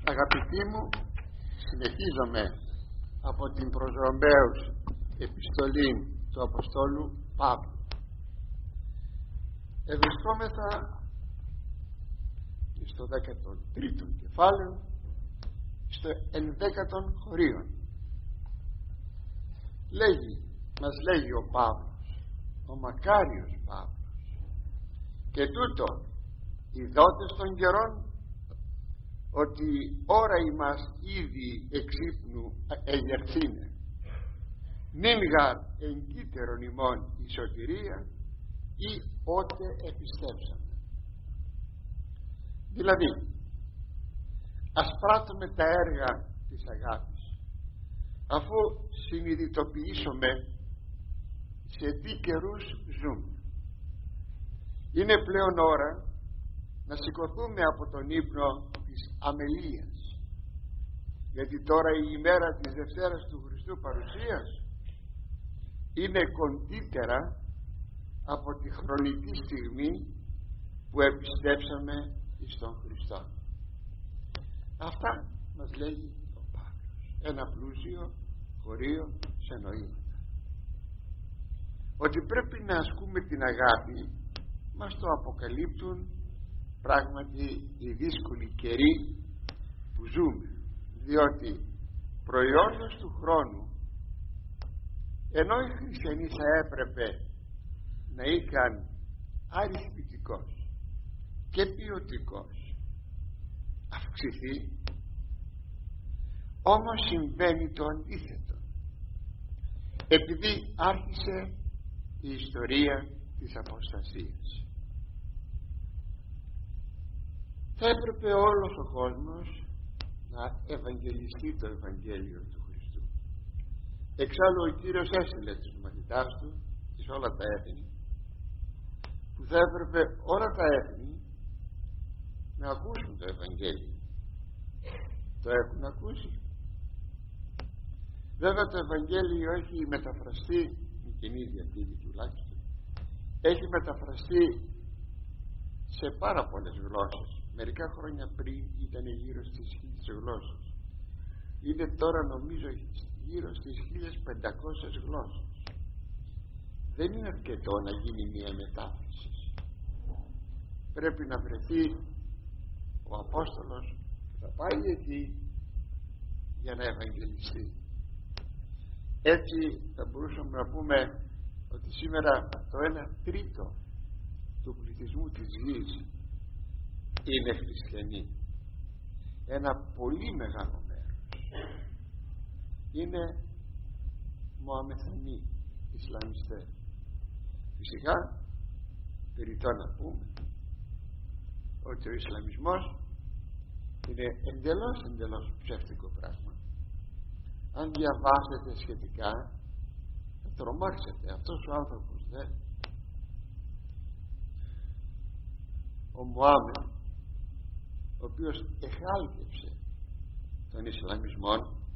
Αγαπητοί μου, συνεχίζομαι από την προς Ρωμαίους επιστολή του Αποστόλου Παύλου. Ευρισκόμεθα στο 13ο κεφάλαιο, στο 11ο χωρίον. Μας λέγει ο Παύλος, ο μακάριος Παύλος, και τούτο οι δότες των καιρών, ότι ώρα ημάς ήδη εξύπνου εγερθήνε, νυν γαρ εγκύτερον ημών η σωτηρία, ή ότε επιστέψαμε. Δηλαδή, ας πράττουμε τα έργα της αγάπης, αφού συνειδητοποιήσουμε σε τι καιρούς ζούμε. Είναι πλέον ώρα να σηκωθούμε από τον ύπνο της αμελίας, γιατί τώρα η ημέρα της Δευτέρας του Χριστού παρουσίας είναι κοντύτερα από τη χρονική στιγμή που επιστέψαμε εις τον Χριστό. Αυτά μας λέγει ο Παύλος, ένα πλούσιο χωρίο σε νοήματα. Ότι πρέπει να ασκούμε την αγάπη μας το αποκαλύπτουν πράγματι οι δύσκολοι καιροί που ζούμε, διότι προϊόντος του χρόνου, ενώ οι χριστιανοί θα έπρεπε να είχαν αριθμητικός και ποιοτικός αυξηθεί, όμως συμβαίνει το αντίθετο, επειδή άρχισε η ιστορία της αποστασίας. Θα έπρεπε όλος ο κόσμος να ευαγγελιστεί το Ευαγγέλιο του Χριστού. Εξάλλου ο Κύριος έστειλε τους μαθητάς του εις όλα τα έθνη, που θα έπρεπε όλα τα έθνη να ακούσουν το Ευαγγέλιο. Το έχουν ακούσει? Βέβαια το Ευαγγέλιο έχει μεταφραστεί, η Καινή Διαθήκη τουλάχιστον, έχει μεταφραστεί σε πάρα πολλές γλώσσες. Μερικά χρόνια πριν ήταν γύρω στις 1000 γλώσσες. Είναι τώρα νομίζω γύρω στις 1500 γλώσσες. Δεν είναι αρκετό να γίνει μια μετάφραση. Πρέπει να βρεθεί ο Απόστολος και θα πάει εκεί για να ευαγγελιστεί. Έτσι θα μπορούσαμε να πούμε ότι σήμερα το 1/3 του πληθυσμού της γης είναι χριστιανοί. Ένα πολύ μεγάλο μέρος είναι Μωαμεθανοί, Ισλαμιστές. Φυσικά περιττό να πούμε ότι ο Ισλαμισμός είναι εντελώς ψεύτικο πράγμα. Αν διαβάσετε σχετικά θα τρομάξετε. Αυτός ο άνθρωπος ο Μωάμεθ, ο οποίος εχάλκευσε τον Ισλαμισμό,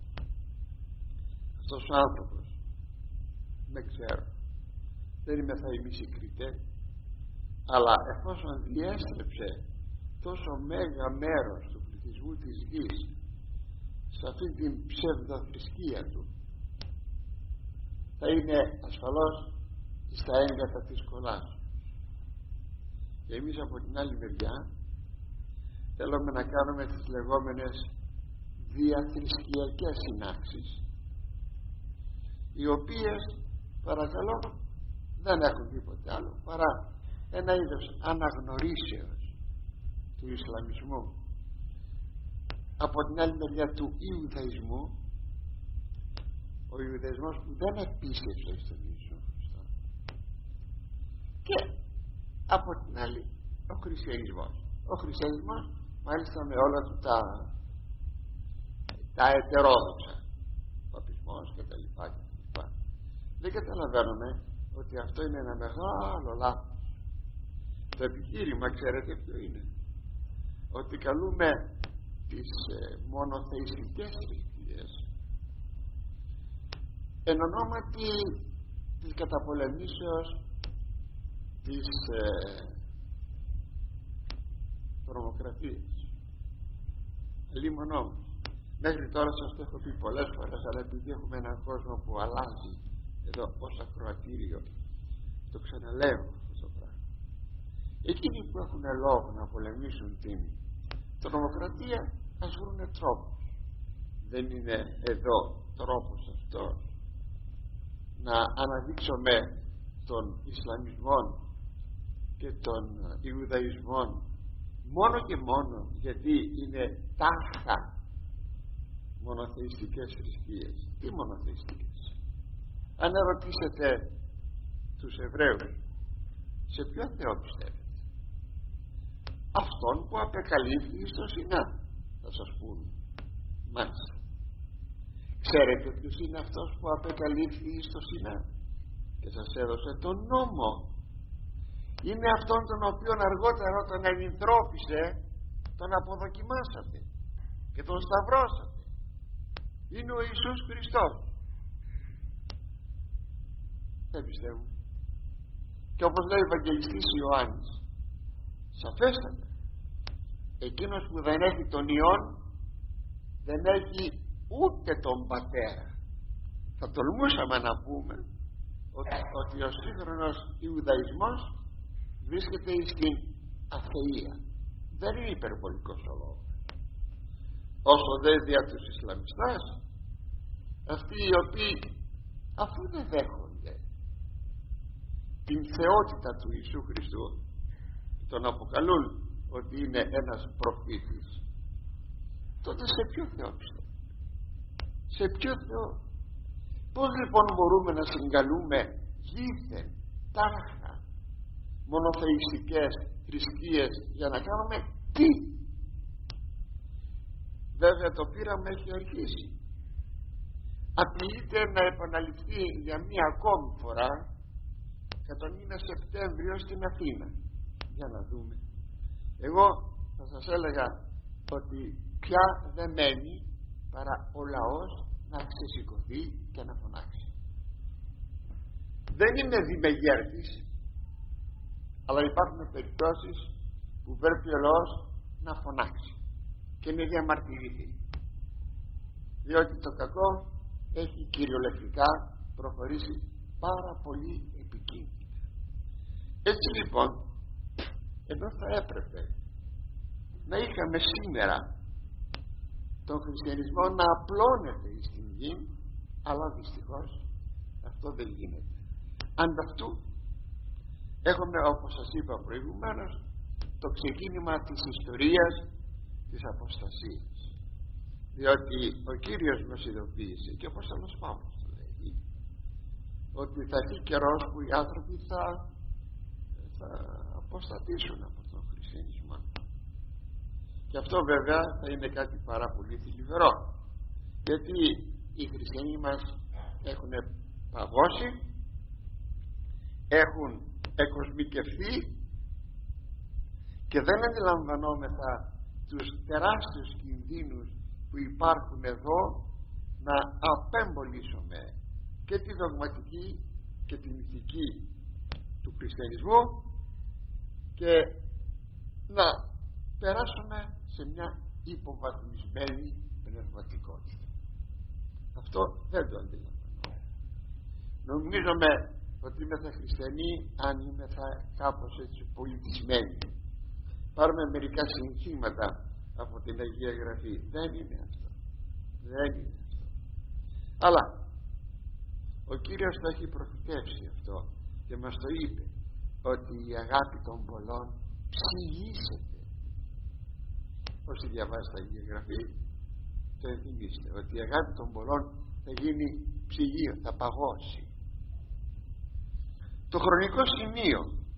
αυτός ο άνθρωπος δεν ξέρω, δεν είμαι θα εμείς οι κριτές, αλλά εφόσον διέστρεψε τόσο μέγα μέρος του πληθυσμού της γης σε αυτή την ψευδοθρησκεία του, θα είναι ασφαλώς στα έγκατα της κολάσεως. Και εμείς από την άλλη μεριά θέλουμε να κάνουμε τις λεγόμενες διαθρησκειακές συνάξεις, οι οποίες παρακαλώ δεν έχουν τίποτε άλλο παρά ένα είδος αναγνωρίσεως του Ισλαμισμού από την άλλη μεριά του Ιουδαϊσμού, ο Ιουδαϊσμός που δεν επίσκεψε στον Ιησού Χριστό, και από την άλλη ο Χριστιανισμός. Ο Χριστιανισμός μάλιστα με όλα του τα ετερόδοξα, παπισμός και τα λοιπά. Δεν καταλαβαίνουμε ότι αυτό είναι ένα μεγάλο λάθος. Το επιχείρημα ξέρετε ποιο είναι? Ότι καλούμε τις μονοθεϊστικές θρησκείες εν ονόματι της καταπολεμήσεως της τρομοκρατίας. Λίμον όμως. Μέχρι τώρα σας το έχω πει πολλές φορές, αλλά επειδή έχουμε έναν κόσμο που αλλάζει εδώ ως ακροατήριο, το ξαναλέω αυτό το πράγμα. Εκείνοι που έχουν λόγο να πολεμήσουν την τρομοκρατία, ας βρουνε τρόπους. Δεν είναι εδώ τρόπος αυτός να αναδείξουμε των Ισλαμισμών και των Ιουδαϊσμών μόνο και μόνο γιατί είναι τάχα μονοθεϊστικές θρησκείες. Τι μονοθεϊστικές? Αν ερωτήσετε τους Εβραίους, σε ποιο Θεό πιστεύετε? Αυτόν που απεκαλύφθη στο Σινά, θα σας πούν. Μάλιστα. Ξέρετε ποιος είναι αυτός που απεκαλύφθη στο Σινά και σας έδωσε τον νόμο? Είναι αυτόν τον οποίον αργότερα όταν ενυνθρώπισε τον αποδοκιμάσατε και τον σταυρώσατε. Είναι ο Ιησούς Χριστός. Δεν πιστεύω. Και όπως λέει ο Ευαγγελιστής Ιωάννης, σαφέστατα, εκείνος που δεν έχει τον Υιόν δεν έχει ούτε τον Πατέρα. Θα τολμούσαμε να πούμε ότι ο σύγχρονος Ιουδαϊσμός βρίσκεται στην αθεία. Δεν είναι υπερβολικός ο λόγος. Όσο δε δια τους Ισλαμιστάς, αυτοί οι οποίοι αφού δεν δέχονται την θεότητα του Ιησού Χριστού, τον αποκαλούν ότι είναι ένας προφήτης, τότε σε ποιο Θεό πιστεύουν? Σε ποιο Θεό? Πώς λοιπόν μπορούμε να συγκαλούμε γήθεν τάχα μονοθεϊστικές θρησκείες για να κάνουμε τι? Βέβαια το πείραμα έχει αρχίσει. Απειλείται να επαναληφθεί για μία ακόμη φορά κατά τον μήνα Σεπτέμβριο στην Αθήνα. Για να δούμε. Εγώ θα σας έλεγα ότι πια δεν μένει παρά ο λαός να ξεσηκωθεί και να φωνάξει. Δεν είμαι δημεγέρτης, αλλά υπάρχουν περιπτώσεις που πρέπει ο λαός να φωνάξει και να διαμαρτυρηθεί, διότι το κακό έχει κυριολεκτικά προχωρήσει πάρα πολύ επικίνδυνα. Έτσι λοιπόν, ενώ θα έπρεπε να είχαμε σήμερα τον χριστιανισμό να απλώνεται στην γη, αλλά δυστυχώς αυτό δεν γίνεται. Ανταυτού έχουμε, όπως σας είπα προηγουμένως, το ξεκίνημα της ιστορίας της αποστασίας, διότι ο Κύριος μας ειδοποίησε, και όπως Απόστολος Παύλος το λέει, ότι θα έρθει καιρός που οι άνθρωποι θα αποστατήσουν από τον χριστιανισμό, και αυτό βέβαια θα είναι κάτι πάρα πολύ θλιβερό, γιατί οι χριστιανοί μας έχουν παγώσει, έχουν εκοσμικευθεί και δεν αντιλαμβανόμεθα τους τεράστιους κινδύνους που υπάρχουν εδώ να απεμπολίσουμε και τη δογματική και την ηθική του χριστιανισμού και να περάσουμε σε μια υποβαθμισμένη πνευματικότητα. Αυτό δεν το αντιλαμβανόμαι. Νομίζουμε ότι είμαστε χριστιανοί αν είμαστε κάπως έτσι πολιτισμένοι. Πάρουμε μερικά συνθήματα από την Αγία Γραφή. Δεν είναι αυτό. Δεν είναι αυτό. Αλλά ο Κύριος το έχει προφητεύσει αυτό και μας το είπε, ότι η αγάπη των πολλών ψυγίσεται. Όσοι διαβάζετε την Αγία Γραφή, το ενθυμίστε ότι η αγάπη των πολλών θα γίνει ψυγείο, θα παγώσει. Το χρονικό σημείο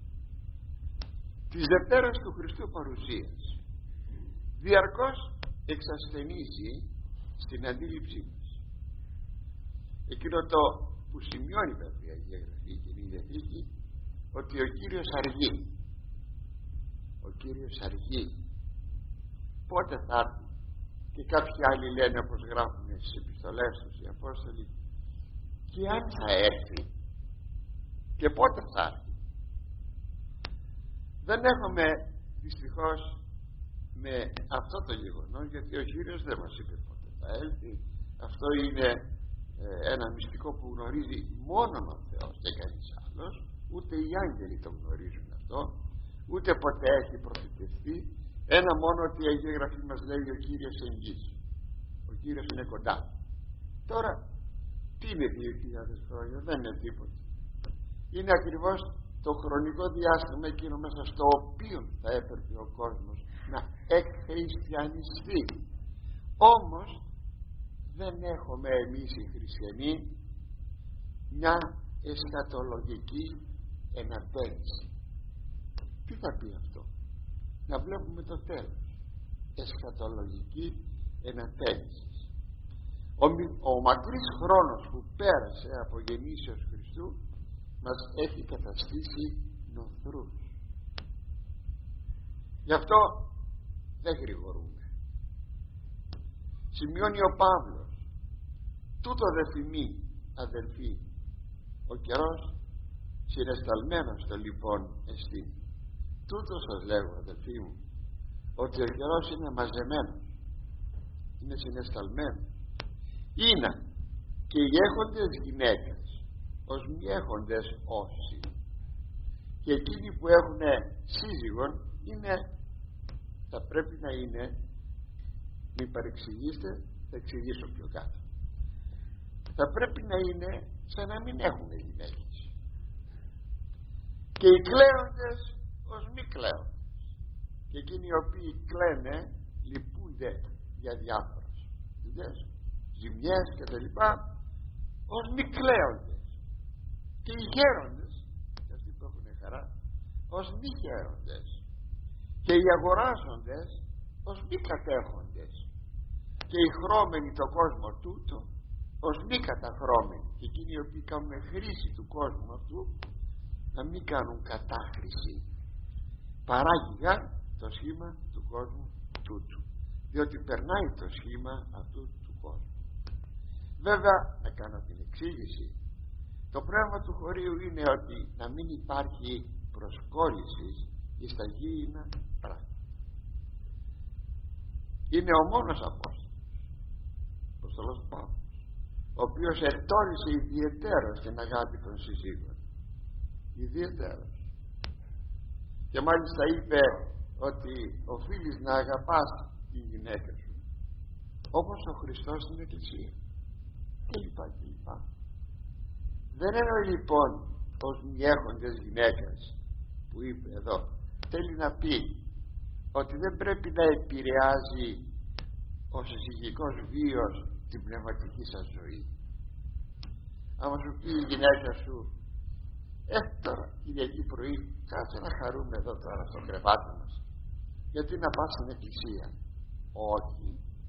της Δευτέρας του Χριστού παρουσίας διαρκώς εξασθενίζει στην αντίληψή μας. Εκείνο το που σημειώνει βέβαια η Αγία Γραφή και η Διαθήκη, ότι ο Κύριος αργεί. Ο Κύριος αργεί. Πότε θα έρθει? Και κάποιοι άλλοι λένε, όπως γράφουν στις επιστολές τους οι Απόστολοι, και αν θα έρθει και πότε θα έρθει? Δεν έχουμε δυστυχώς με αυτό το γεγονός, γιατί ο Κύριος δεν μας είπε πότε θα έλθει. Αυτό είναι ένα μυστικό που γνωρίζει μόνο ο Θεός και κανείς άλλος. Ούτε οι άγγελοι το γνωρίζουν αυτό, ούτε ποτέ έχει προφητευτεί. Ένα μόνο ότι η Αγία Γραφή μας λέει ο Κύριος εγγύς, ο Κύριος είναι κοντά. Τώρα τι είναι 2000 χρόνια? Δεν είναι τίποτα. Είναι ακριβώς το χρονικό διάστημα εκείνο μέσα στο οποίο θα έπρεπε ο κόσμος να εκχριστιανιστεί. Όμως δεν έχουμε εμείς οι χριστιανοί μια εσχατολογική εναρτένιση. Τι θα πει αυτό? Να βλέπουμε το τέλος. Εσχατολογική εναρτένιση. Ο μακρύς χρόνος που πέρασε από γεννήσεως Χριστού μας έχει καταστήσει νοθρούς. Γι' αυτό δεν γρηγορούμε. Σημειώνει ο Παύλος, τούτο δε θυμεί αδελφοί, ο καιρός συναισθαλμένος το λοιπόν εστί. Τούτο σας λέγω αδελφοί μου, ότι ο καιρός είναι μαζεμένος, είναι συναισθαλμένος. Είναι και οι έχοντες γυναίκες ως μη έχοντες όσοι, και εκείνοι που έχουν σύζυγον είναι, θα πρέπει να είναι, μην παρεξηγήσετε, θα εξηγήσω πιο κάτω, θα πρέπει να είναι σαν να μην έχουν γυναίκες, και οι κλαίοντες ως μη κλαίοντες, και εκείνοι οι οποίοι κλαίνε λυπούνται για διάφορες δουλειές, ζημιές και τα λοιπά, ως μη κλαίοντες, και οι γέροντες, και αυτοί που έχουν χαρά, ως μη γέροντες, και οι αγοράζοντες ως μη κατέχοντες, και οι χρώμενοι το κόσμο τούτο ως μη καταχρώμενοι, και εκείνοι οι οποίοι κάνουν χρήση του κόσμου αυτού να μην κάνουν κατάχρηση. Παράγει το σχήμα του κόσμου τούτου, διότι περνάει το σχήμα αυτού του κόσμου. Βέβαια, να κάνω την εξήγηση, το πνεύμα του χωρίου είναι ότι να μην υπάρχει προσκόλληση εις τα γήινα πράγματα. Είναι ο μόνος Απόστολος Παύλος, ο οποίος ετώνησε ιδιαιτέρως την αγάπη των συζύγων, ιδιαιτέρως, και μάλιστα είπε ότι οφείλεις να αγαπάς τη γυναίκα σου όπως ο Χριστός στην Εκκλησία, και λοιπά και λοιπά. Δεν εννοεί λοιπόν ως μη έχοντες γυναίκες που είπε εδώ, θέλει να πει ότι δεν πρέπει να επηρεάζει ο συζυγικός βίος την πνευματική σας ζωή. Άμα σου πει η γυναίκα σου, τώρα Κυριακή πρωί κάτσε να χαρούμε εδώ τώρα στο κρεβάτι μας, γιατί να πας στην εκκλησία? Όχι,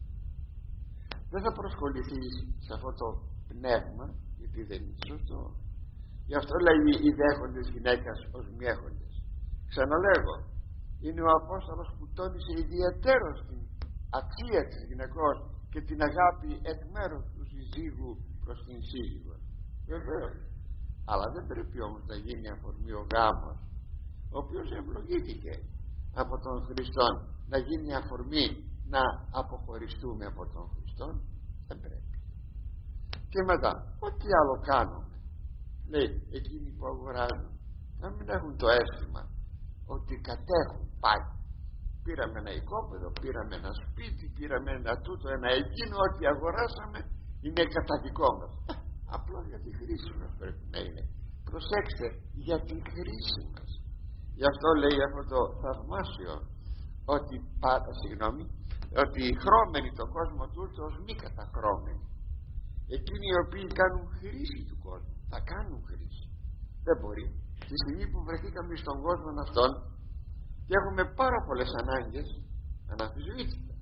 δεν θα προσκοληθείς σε αυτό το πνεύμα, γιατί δεν είναι σωστό. Γι' αυτό λέει οι δέχοντες γυναίκας ως μη έχοντες. Ξαναλέγω, είναι ο Απόστολος που τόνισε ιδιαίτερος την αξία της γυναικός και την αγάπη εκ μέρους του συζύγου προς την σύζυγο. Βεβαίως, αλλά δεν πρέπει όμως να γίνει αφορμή ο γάμος, ο οποίος ευλογήθηκε από τον Χριστό, να γίνει αφορμή να αποχωριστούμε από τον Χριστό. Δεν πρέπει. Και μετά, ό,τι άλλο κάνουμε, λέει, εκείνοι που αγοράζουν να μην έχουν το αίσθημα ότι κατέχουν πάλι. Πήραμε ένα οικόπεδο, πήραμε ένα σπίτι, πήραμε ένα τούτο, ένα εκείνο, ό,τι αγοράσαμε είναι κατά δικό μας. Απλώς για τη χρήση μας πρέπει να είναι. Προσέξτε, για τη χρήση μας. Γι' αυτό λέει αυτό το θαυμάσιο, ότι ότι οι χρώμενοι τον κόσμο τούτο ως μη καταχρώμενοι. Εκείνοι οι οποίοι κάνουν χρήση του κόσμου, θα κάνουν χρήση. Δεν μπορεί. Τη στιγμή που βρεθήκαμε στον κόσμο αυτόν και έχουμε πάρα πολλές ανάγκες, αναμφισβήτητα,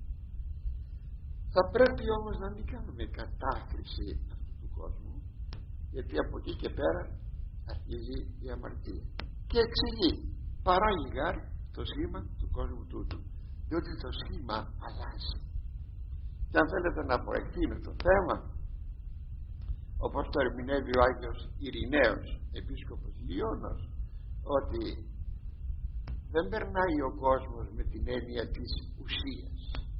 θα πρέπει όμως να μην κάνουμε κατάχρηση αυτού του κόσμου, γιατί από εκεί και πέρα αρχίζει η αμαρτία. Και εξηγεί, παράγει το σχήμα του κόσμου τούτου, διότι το σχήμα αλλάζει. Και αν θέλετε να προεκτείνω το θέμα, όπως το ερμηνεύει ο Άγιος Ειρηναίος, επίσκοπος Λιώνος, ότι δεν περνάει ο κόσμος με την έννοια της ουσίας,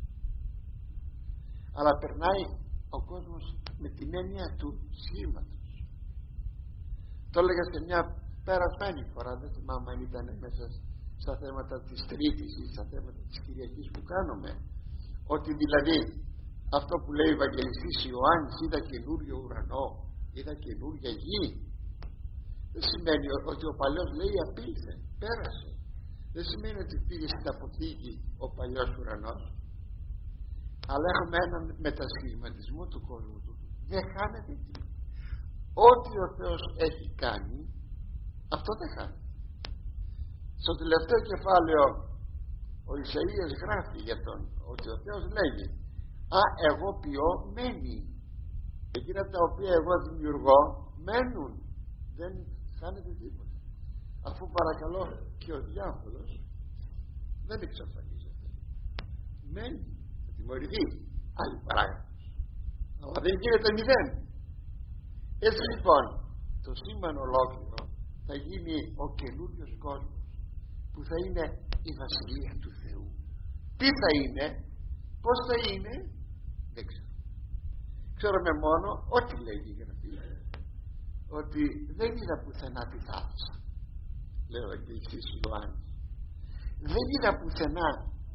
αλλά περνάει ο κόσμος με την έννοια του σχήματος. Το έλεγα σε μια περασμένη φορά, δεν θυμάμαι αν ήταν μέσα στα θέματα της Τρίτης ή στα θέματα της Κυριακής που κάνουμε, ότι δηλαδή αυτό που λέει ο Ευαγγελιστής Ιωάννης, είδα καινούριο ουρανό, είδα καινούρια γη, δεν σημαίνει ότι ο παλιός, λέει, απήλθε, πέρασε. Δεν σημαίνει ότι πήγε στην αποθήκη ο παλιός ουρανός, αλλά έχουμε έναν μετασχηματισμό του κόσμου του. Δεν χάνεται τίποτα. Ό,τι ο Θεός έχει κάνει, αυτό δεν χάνεται. Στο τελευταίο κεφάλαιο ο Ισαΐας γράφει για τον ότι ο Θεός λέγει, εγώ ποιώ, μένει. Εκείνα τα οποία εγώ δημιουργώ μένουν, δεν χάνεται τίποτα. Αφού παρακαλώ και ο διάβολος δεν εξαφανίζεται, μένει, θα τιμωρηθεί, άλλη παράγραφος, αλλά δεν γίνεται μηδέν. Έτσι λοιπόν το σήμαν ολόκληρο θα γίνει ο καινούριος κόσμος που θα είναι η βασιλεία του Θεού. Τι θα είναι, πως θα είναι, δεν ξέρω. Ξέρουμε μόνο ό,τι λέγει η Γραφή, ότι δεν είδα πουθενά τη θάλασσα, λέει ο Ευαγγελιστής Ιωάννης, δεν είδα πουθενά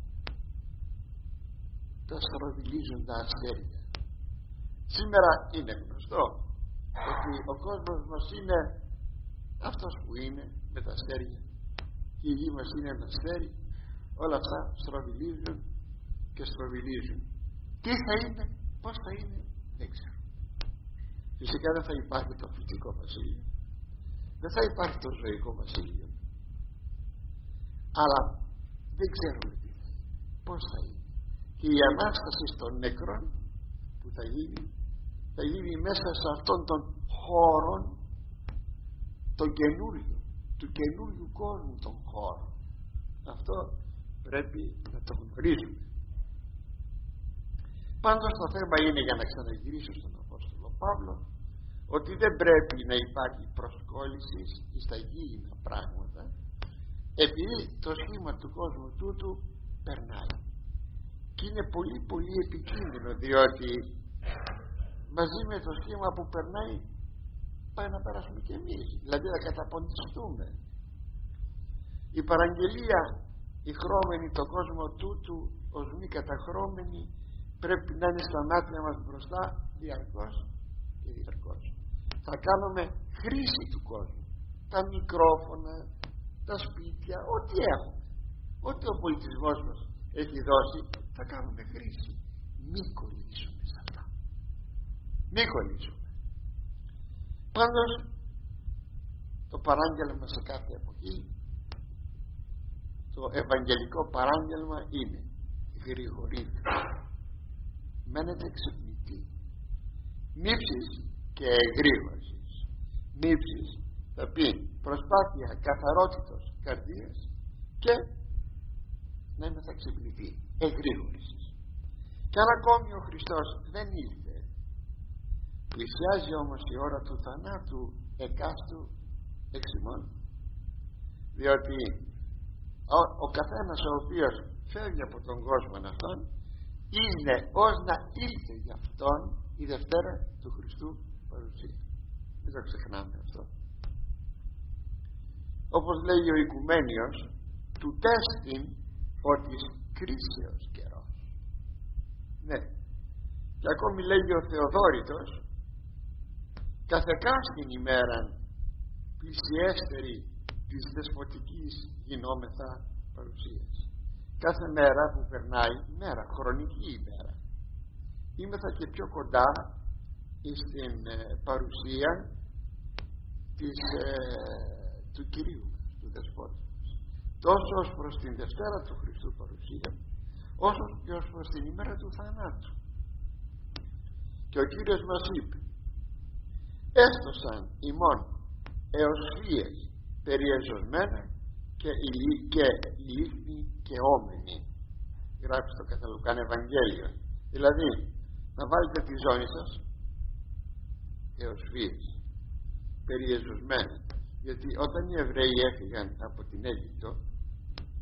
τα στροβιλίζοντα αστέρια. Σήμερα είναι γνωστό ότι ο κόσμος μας είναι αυτός που είναι, με τα αστέρια, και η γη μας είναι ένα αστέρι. Όλα αυτά στροβιλίζουν και στροβιλίζουν. Τι θα είναι, πως θα είναι, δεν ξέρω. Φυσικά δεν θα υπάρχει το φυσικό βασίλειο, δεν θα υπάρχει το ζωικό βασίλειο, αλλά δεν ξέρουμε τι θα είναι, πως θα είναι. Και η Ανάσταση των νεκρών που θα γίνει μέσα σε αυτόν τον χώρο, τον καινούριο, του καινούριου κόσμου των χώρων. Αυτό πρέπει να το γνωρίζουμε. Πάντως το θέμα είναι, για να ξαναγυρίσω στον Απόστολο Παύλο, ότι δεν πρέπει να υπάρχει προσκόλληση στα γήινα πράγματα, επειδή το σχήμα του κόσμου τούτου περνάει. Και είναι πολύ πολύ επικίνδυνο, διότι μαζί με το σχήμα που περνάει πάει να περάσουμε κι εμείς, δηλαδή να καταποντιστούμε. Η παραγγελία, η χρώμενη τον κόσμο τούτου ως μη καταχρώμενη, πρέπει να είναι στα μάτια μας μπροστά διαρκώς και διαρκώς. Θα κάνουμε χρήση του κόσμου, τα μικρόφωνα, τα σπίτια, ό,τι έχουμε, ό,τι ο πολιτισμός μας έχει δώσει, θα κάνουμε χρήση. Μη κολλήσουμε σε αυτά, μη κολλήσουμε. Πάντως το παράγγελμα σε κάθε εποχή, το ευαγγελικό παράγγελμα είναι γρηγορείτε, μένετε ξυπνητοί, νύψεις και εγρήγορσης. Νύψεις θα πει προσπάθεια καθαρότητος καρδίας και να είμαστε ξυπνητοί, εγρήγορσης. Κι αν ακόμη ο Χριστός δεν ήρθε, πλησιάζει όμως η ώρα του θανάτου εκάστου εξ ημών, διότι ο καθένας ο οποίος φεύγει από τον κόσμο αυτόν είναι ως να ήλθε για αυτόν η Δευτέρα του Χριστού παρουσία. Μην το ξεχνάμε αυτό. Όπως λέει ο Οικουμένιος, του τέστην ότι κρίσεως καιρός. Ναι. Και ακόμη λέγει ο Θεοδόρητος, καθεκάστην ημέραν πλησιέστερη της δεσποτικής γινόμεθα παρουσίας. Κάθε μέρα που περνάει, μέρα, χρονική ημέρα, είμεθα και πιο κοντά στην παρουσία του Κυρίου, του Δεσπότη μας. Τόσο ως προς την Δευτέρα του Χριστού παρουσία, όσο και ως προς την ημέρα του θανάτου. Και ο Κύριος μας είπε, έστωσαν ημών έως φύες περιεζωσμένα και ηλίθνοι και όμενοι. Γράφει στο κατά Λουκάν Ευαγγέλιο. Δηλαδή να βάλετε τη ζώνη σας έως φύες περιεζωσμένα, γιατί όταν οι Εβραίοι έφυγαν από την Αίγυπτο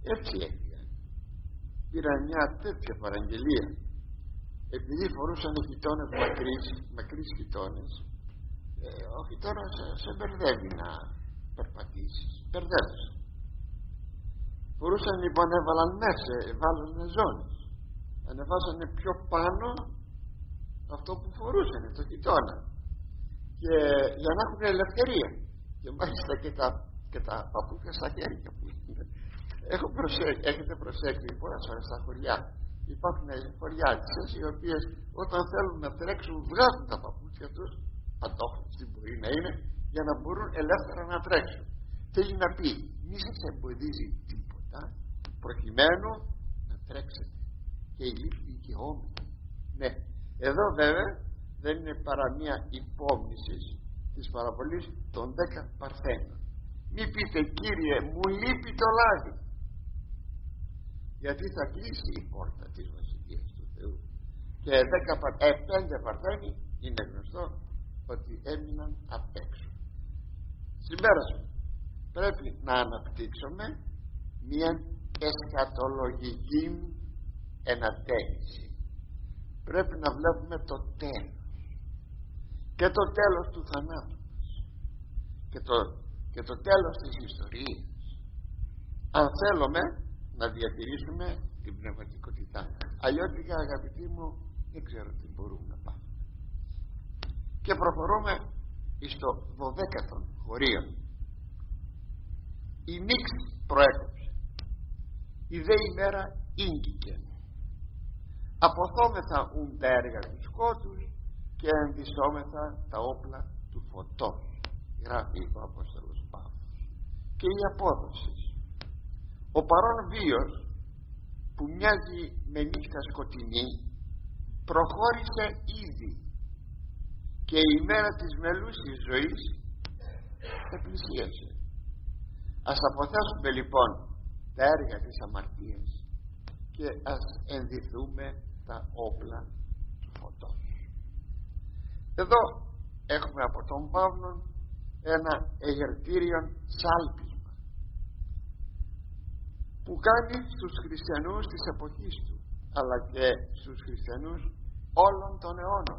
Έτσι έφυγαν. Πήραν μια τέτοια παραγγελία. Επειδή φορούσαν χιτώνες μακρύς χιτώνες, ο χιτώνας σε μπερδεύει να περπατήσεις. Μπερδεύεσαι. Φορούσαν λοιπόν, έβαλαν μέσα, βάλανε ζώνες. Ανεβάζανε πιο πάνω αυτό που φορούσαν, το χιτώνα. Και για να έχουν ελευθερία. Και μάλιστα και τα παπούτσια στα χέρια που είναι. Έχετε προσέξει πολλές φορές στα χωριά. Υπάρχουν χωριάτισσες οι οποίες όταν θέλουν να τρέξουν βγάζουν τα παπούτσια τους, παντόφλες τι μπορεί να είναι, για να μπορούν ελεύθερα να τρέξουν. Θέλει να πει μη σας εμποδίζει τίποτα προκειμένου να τρέξετε. Και η λήφθη οικειόμενη. Ναι, εδώ βέβαια δεν είναι παρά μια υπόμνηση της παραβολής των 10 παρθένων. Μη πείτε Κύριε μου λείπει το λάδι, γιατί θα κλείσει η πόρτα της Βασιλείας του Θεού. Και 5 παρθένοι είναι γνωστό ότι έμειναν απ' έξω. Συμπέρασμα, πρέπει να αναπτύξουμε μια εσχατολογική ενατένιση. Πρέπει να βλέπουμε το τέλος και το τέλος του θανάτου μας και το τέλος της ιστορίας, αν θέλουμε να διατηρήσουμε την πνευματικότητά. Αλλιώτικα αγαπητοί μου δεν ξέρω τι μπορούμε να πάμε. Και προχωρούμε στο 12ο χωρίο. Η νύξ προέκοψε, η δε ημέρα ήγγικε. Αποθόμεθα ουν τα έργα του σκότους και ενδυσόμεθα τα όπλα του φωτός, γράφει ο Απόστολος Παύλος. Και η απόδοση, ο παρόν βίος που μοιάζει με νύχτα σκοτεινή, προχώρησε ήδη και η ημέρα της μελούσης ζωής επλησίασε. Ας αποθέσουμε λοιπόν τα έργα της αμαρτίας και ας ενδυθούμε τα όπλα του φωτός. Εδώ έχουμε από τον Παύλο ένα εγερτήριο σάλπισμα που κάνει στους χριστιανούς της εποχής του, αλλά και στους χριστιανούς όλων των αιώνων.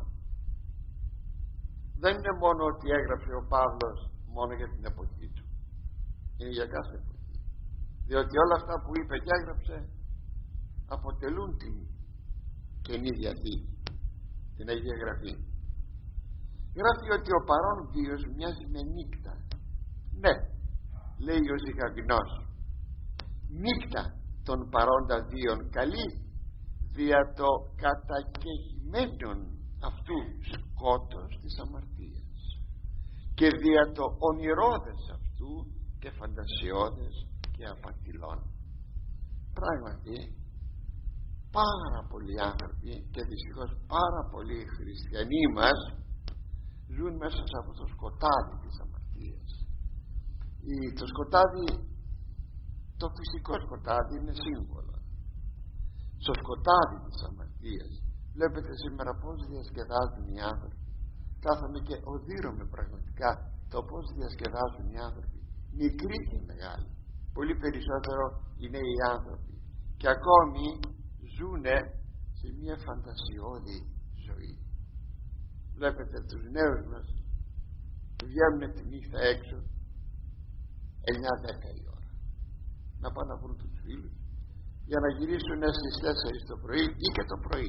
Δεν είναι μόνο ότι έγραψε ο Παύλος μόνο για την εποχή του, είναι για κάθε εποχή, διότι όλα αυτά που είπε και έγραψε αποτελούν την Καινή Διαθήκη, την Αγία Γραφή. Γράφει ότι ο παρόν βίος μοιάζει με νύχτα. Ναι, λέει ο Ζυγαβινός, νύχτα των παρόντα βίων καλή, δια το κατακεχημένον αυτού σκότος της αμαρτίας και δια το ονειρόδες αυτού και φαντασιώδες και απατηλών. Πράγματι πάρα πολλοί άνθρωποι και δυστυχώς πάρα πολλοί χριστιανοί μας ζουν μέσα σε αυτό το σκοτάδι της αμαρτίας. Το σκοτάδι, το φυσικό σκοτάδι είναι σύμβολο. Στο σκοτάδι της αμαρτίας βλέπετε σήμερα πως διασκεδάζουν οι άνθρωποι. Κάθομαι και οδύρωμαι πραγματικά το πως διασκεδάζουν οι άνθρωποι, μικροί και μεγάλοι. Πολύ περισσότερο οι νέοι άνθρωποι, και ακόμη ζουνε σε μια φαντασιώδη ζωή. Βλέπετε τους νέους μας βγαίνουν τη νύχτα έξω 9-10 η ώρα να πάνε να βρουν τους φίλους για να γυρίσουν στις 4 το πρωί ή και το πρωί.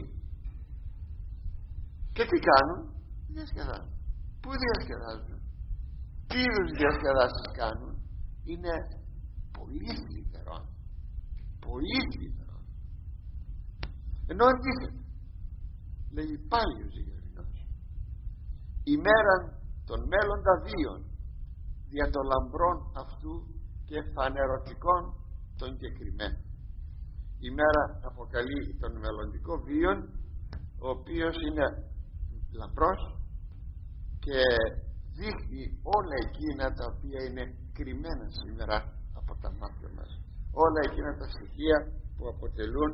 Και τι κάνουν? Διασκεδάζουν. Πού διασκεδάζουν? Τι είδους διασκεδάσεις κάνουν? Είναι πολύ θλιβερό, πολύ θλιβερό. Ενώ αντίθετα λέει πάλι ο Ζυγαρινός, ημέραν των μέλλοντα βίων δια των λαμπρών αυτού και φανερωτικών των κεκριμένων. Η μέρα αποκαλεί τον μελλοντικό βίον, ο οποίος είναι λαμπρός και δείχνει όλα εκείνα τα οποία είναι κρυμμένα σήμερα από τα μάτια μας, όλα εκείνα τα στοιχεία που αποτελούν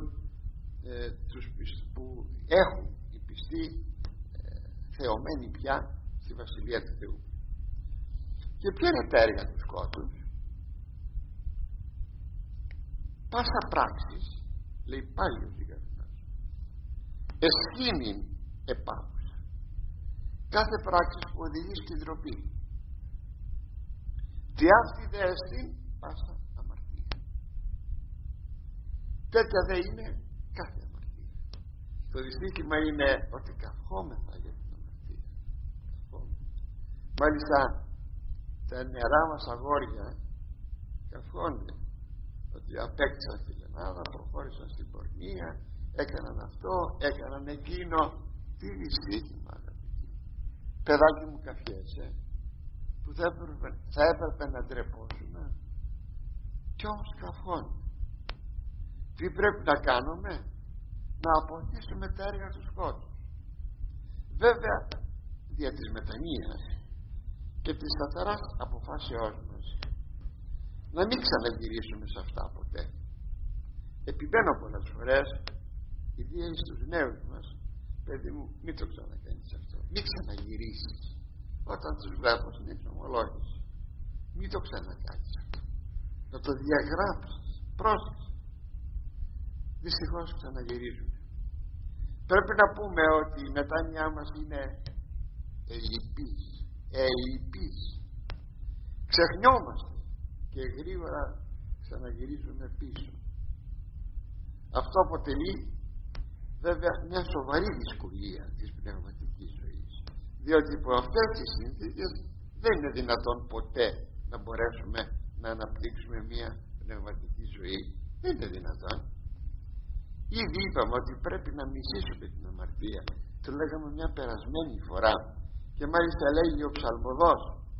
που έχουν οι πιστοί θεωμένοι πια στη Βασιλεία του Θεού. Και ποια είναι τα έργα του σκότους? πάσα πράξης, λέει πάλι ο Ζυγαβινός, εσχήνην επάκουσα, κάθε πράξη που οδηγεί στην ντροπή, τι αυτή δε εστίν πάσα αμαρτία. Τέτοια δε είναι κάθε αμαρτία. Το δυστύχημα είναι ότι καυχόμεθα για την αμαρτία. Μάλιστα τα νεαρά μας αγόρια καυχόνται ότι απέκτησαν στη Λενάδα, προχώρησαν στην πορνεία, έκαναν αυτό, έκαναν εκείνο. Τι δυστύχημα, αγαπητοί. Παιδάκι μου, καφιέσαι που θα έπρεπε να ντρεπώσουμε, κι όμως καυχόνται. Τι πρέπει να κάνουμε? Να αποθήσουμε τα έργα του σκότους. Βέβαια δια της μετανοίας και της σταθεράς αποφάσεώς μας να μην ξαναγυρίσουμε σε αυτά ποτέ. Επιμένω πολλές φορές, ιδίως στους νέους μας, παιδί μου, μην το ξανακάνεις αυτό, μην ξαναγυρίσεις. Όταν τους βλέπω στην εξομολόγηση, μην το ξανακάνεις αυτό, να το διαγράψεις. Πρόσεξε, δυστυχώς ξαναγυρίζουν. Πρέπει να πούμε ότι η μετάνοιά μας είναι ελλειπής. Ξεχνιόμαστε και γρήγορα ξαναγυρίζουμε πίσω. Αυτό αποτελεί βέβαια μια σοβαρή δυσκολία της πνευματικής ζωής, διότι από αυτές τις συνθήκες δεν είναι δυνατόν ποτέ να μπορέσουμε να αναπτύξουμε μια πνευματική ζωή. Δεν είναι δυνατόν. Ήδη είπαμε ότι πρέπει να μισήσουμε την αμαρτία. Το λέγαμε μια περασμένη φορά, και μάλιστα λέγει ο ψαλμοδός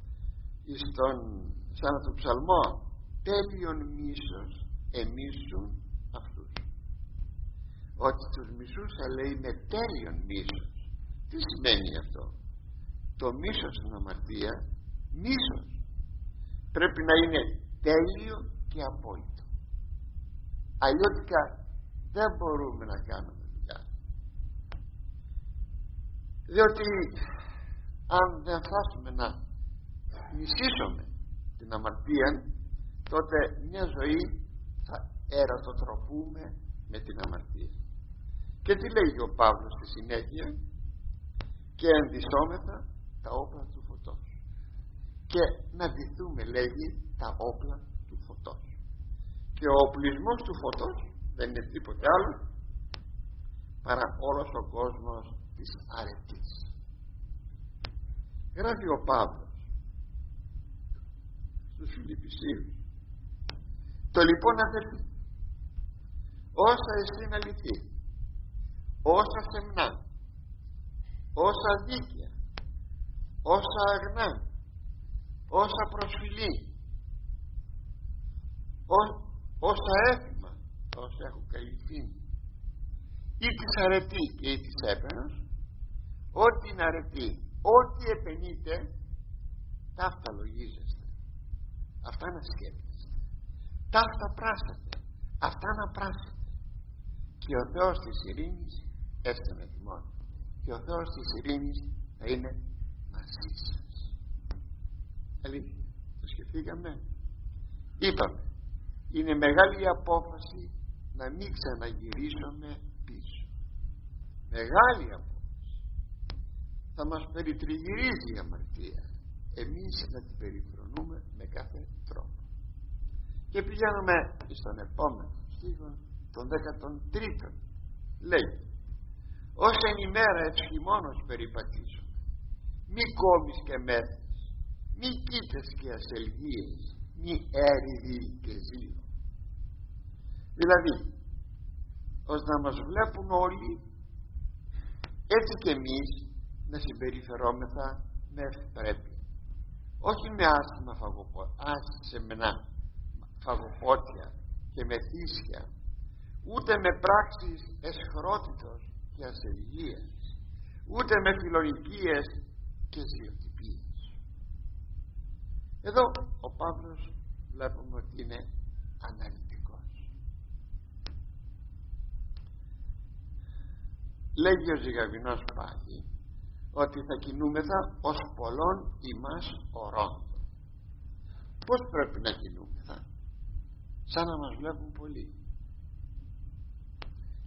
σαν το ψαλμό, τέλειον μίσος εμίσουν αυτούς. Ότι τους μισούς θα λέει με τέλειον μίσος. Τι σημαίνει αυτό? Το μίσος στην αμαρτία, μίσος, πρέπει να είναι τέλειο και απόλυτο. Αλλιώτικα δεν μπορούμε να κάνουμε δουλειά. Διότι αν δεν φτάσουμε να μισήσουμε την αμαρτία, τότε μια ζωή θα ερωτοτροπούμε με την αμαρτία. Και τι λέγει ο Παύλος στη συνέχεια? Και ενδυσσόμεθα τα όπλα του φωτός. Και να ντυθούμε, λέγει, τα όπλα του φωτός. Και ο οπλισμός του φωτός δεν είναι τίποτε άλλο παρά όλος ο κόσμος της αρετής. Γράφει ο Παύλος στους Φιλιππισίους, το λοιπόν αδελφοί, όσα εστίν αληθή, όσα σεμνά, όσα δίκαια, όσα αγνά, όσα προσφυλή, όσα έθιμα, όσα έχουν καλυφθεί, ή της αρετή και ή της έπαινος, ό,τι είναι αρετή, ό,τι επενείτε, ταύτα λογίζεστε, αυτά να σκέφτεστε, ταύτα πράσατε, αυτά να πράσετε, και ο Θεός της ειρήνης έστε με θυμόν, και ο Θεός της ειρήνης θα είναι μαζί σας. Αλήθεια, το σκεφτήκαμε? Είπαμε, είναι μεγάλη απόφαση να μην ξαναγυρίσουμε πίσω. Μεγάλη απόφαση. Θα μας περιτριγυρίζει η αμαρτία, εμείς να την περιφρονούμε με κάθε τρόπο. Και πηγαίνουμε στον επόμενο στίχο, τον 13ο. Λέει, ως εν ημέρα ευσχημόνος περιπατήσουμε, μη κόμεις και μέθες, μη κοίτες και ασελγίες, μη έρηδοι και ζήλο. Δηλαδή, ως να μας βλέπουν όλοι, έτσι και εμείς να συμπεριφερόμεθα με ευπρέπεια, όχι με άσχημα φαγοπότια και με θύσια, ούτε με πράξεις εσχρότητος και ασελγίας, ούτε με φιλονικίες και ζηλοτυπίες. Εδώ ο Παύλος βλέπουμε ότι είναι αναλυτικός. Λέγει ο Ζυγαβινός πάλι ότι θα κινούμεθα ως πολλών ημάς ορόντων. Πώς πρέπει να κινούμεθα? Σαν να μας βλέπουν πολλοί.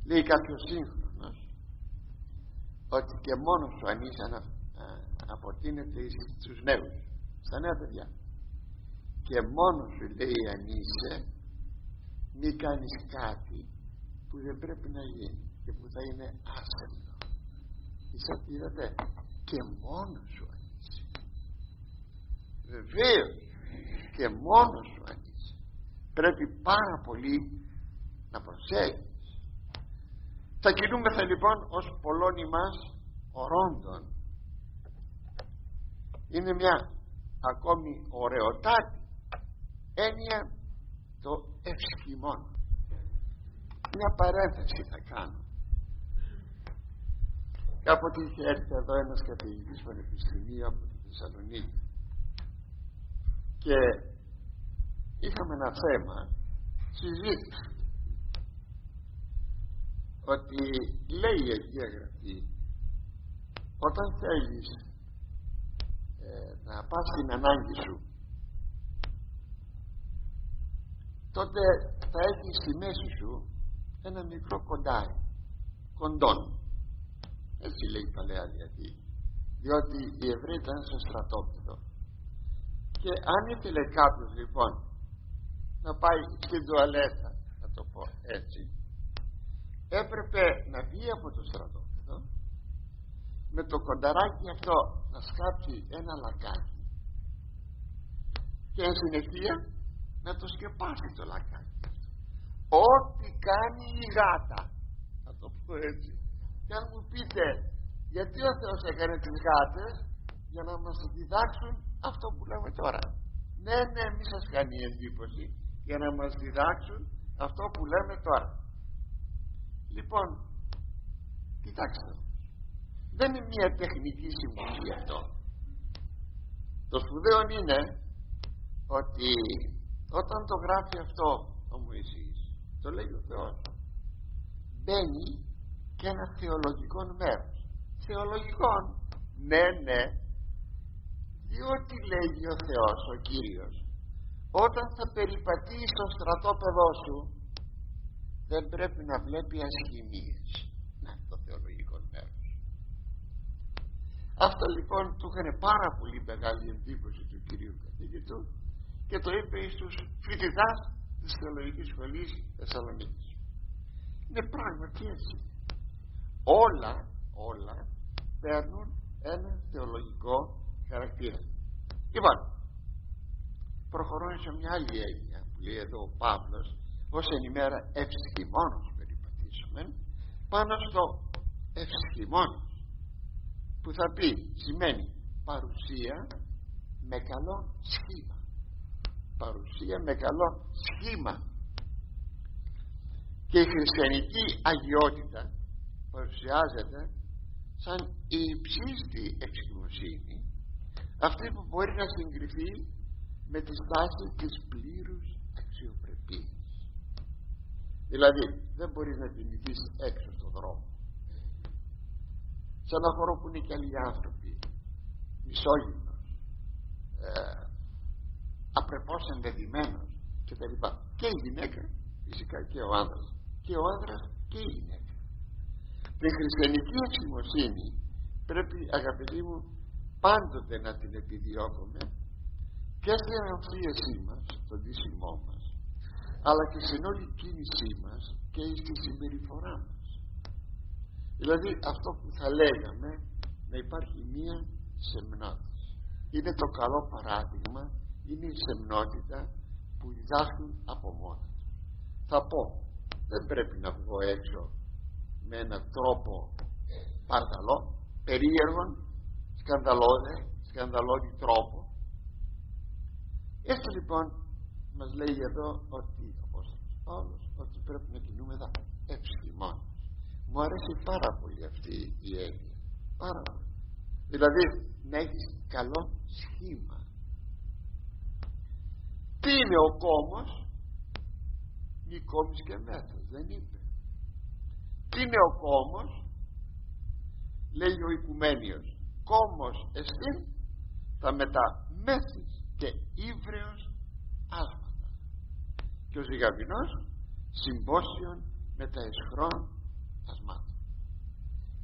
Λέει κάποιος σύγχρονος ότι και μόνος σου αν είσαι αποτείνεται στους νέους, στα νέα παιδιά, και μόνος σου λέει αν είσαι, μη κάνεις κάτι που δεν πρέπει να γίνει και που θα είναι άσχετο. Είδατε, και μόνος σου αν είσαι, βεβαίως και μόνος σου αν είσαι, πρέπει πάρα πολύ να προσέχεις. Θα κινούμεθα λοιπόν ως πολλών ημάς ορόντων. Είναι μια ακόμη ωραιοτάτη έννοια το ευσχημόν. Μια παρένθεση θα κάνω. Κάποτε είχε έρθει εδώ ένας καθηγητής πανεπιστημίου από τη Θεσσαλονίκη και είχαμε ένα θέμα συζήτηση, ότι λέει η Αγία Γραφή, όταν θέλεις να πας στην ανάγκη σου, τότε θα έχεις στη μέση σου ένα μικρό κοντόν. Έτσι λέει η Παλαιά Διαθήκη, διότι οι Εβραίοι ήταν στο στρατόπεδο και αν ήθελε κάποιος λοιπόν να πάει στην τουαλέτα, να το πω έτσι, έπρεπε να βγει από το στρατόπεδο με το κονταράκι αυτό να σκάψει ένα λακάκι και εν συνεχεία να το σκεπάσει το λακάκι αυτό. Ό,τι κάνει η γάτα, θα το πω έτσι. Και αν μου πείτε γιατί ο Θεός έκανε τις γάτες, για να μας διδάξουν αυτό που λέμε τώρα. Ναι, μη σας κάνει εντύπωση, για να μας διδάξουν αυτό που λέμε τώρα. Λοιπόν, κοιτάξτε, δεν είναι μια τεχνική συμβουλή αυτό. Το σπουδαίο είναι ότι όταν το γράφει αυτό ο Μωυσής, το λέει ο Θεός, μπαίνει και ένα θεολογικό μέρος. Θεολογικό, ναι, διότι λέγει ο Θεός, ο Κύριος, όταν θα περιπατείς στο στρατόπεδό σου δεν πρέπει να βλέπει ασχημίες. Να, το θεολογικό μέρος. Αυτό λοιπόν του έκανε πάρα πολύ μεγάλη εντύπωση του κυρίου καθηγητού και το είπε στους φοιτητάς της Θεολογικής Σχολής Θεσσαλονίκης. Είναι πράγματι έτσι. Όλα παίρνουν ένα θεολογικό χαρακτήρα. Λοιπόν, προχωρώ σε μια άλλη έννοια που λέει εδώ ο Παύλος, ως εν ημέρα ευσχημόνος περιπατήσουμε, πάνω στο ευσχημόνος, που θα πει, σημαίνει παρουσία με καλό σχήμα. Παρουσία με καλό σχήμα. Και η χριστιανική αγιότητα παρουσιάζεται σαν η υψίστη ευσχημοσύνη, αυτή που μπορεί να συγκριθεί με τη στάση της πλήρους αξιοπρεπίας. Δηλαδή δεν μπορείς να κινηθείς έξω στον δρόμο σε ένα χώρο που είναι και άλλοι άνθρωποι, μισόγυμνος, απρεπώς ενδεδειμένος κτλ. Και η γυναίκα φυσικά και ο άνδρας, και ο άνδρας και η γυναίκα. Την χριστιανική ευσχημοσύνη πρέπει, αγαπητοί μου, πάντοτε να την επιδιώκουμε και στην αμφίεσή μας, στον ντύσιμό μας, αλλά και στην όλη κίνησή μας και στη συμπεριφορά μας. Δηλαδή αυτό που θα λέγαμε, να υπάρχει μία σεμνότητα. Είναι το καλό παράδειγμα, είναι η σεμνότητα που διδάσκουν από μόνα τους. Θα πω, δεν πρέπει να βγω έξω με έναν τρόπο παρδαλό, περίεργον, σκανδαλώδη τρόπο. Έτσι λοιπόν μας λέει εδώ ότι ο Απόστολος Παύλος ότι πρέπει να κινούμε εδώ ευσχημόνος. Μου αρέσει πάρα πολύ αυτή η έννοια, πάρα πολύ. Δηλαδή να έχεις καλό σχήμα. Τι είναι ο κόμος? Μη κόμεις και μέθος, δεν είπε. Τι είναι ο κόμος? Λέει ο Οικουμένιος, κόμος εστίν τα μεταμέθης και ύβρεως άσματα και ο ζυγαβινός συμπόσιον με τα εσχρών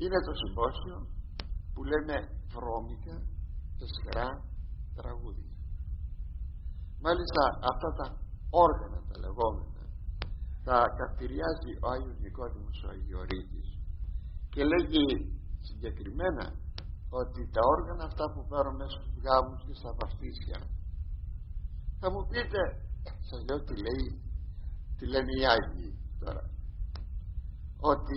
είναι το συμπόσιο που λέμε βρώμικα και σειρά τραγούδια. Μάλιστα αυτά τα όργανα τα λεγόμενα τα καυτηριάζει ο Άγιος Νικόδημος ο Αγιορείτης και λέγει συγκεκριμένα ότι τα όργανα αυτά που παίρνουν μέσα στους γάμους και στα βαφτίσια, θα μου πείτε, σας λέω τι λένε οι Άγιοι τώρα, ότι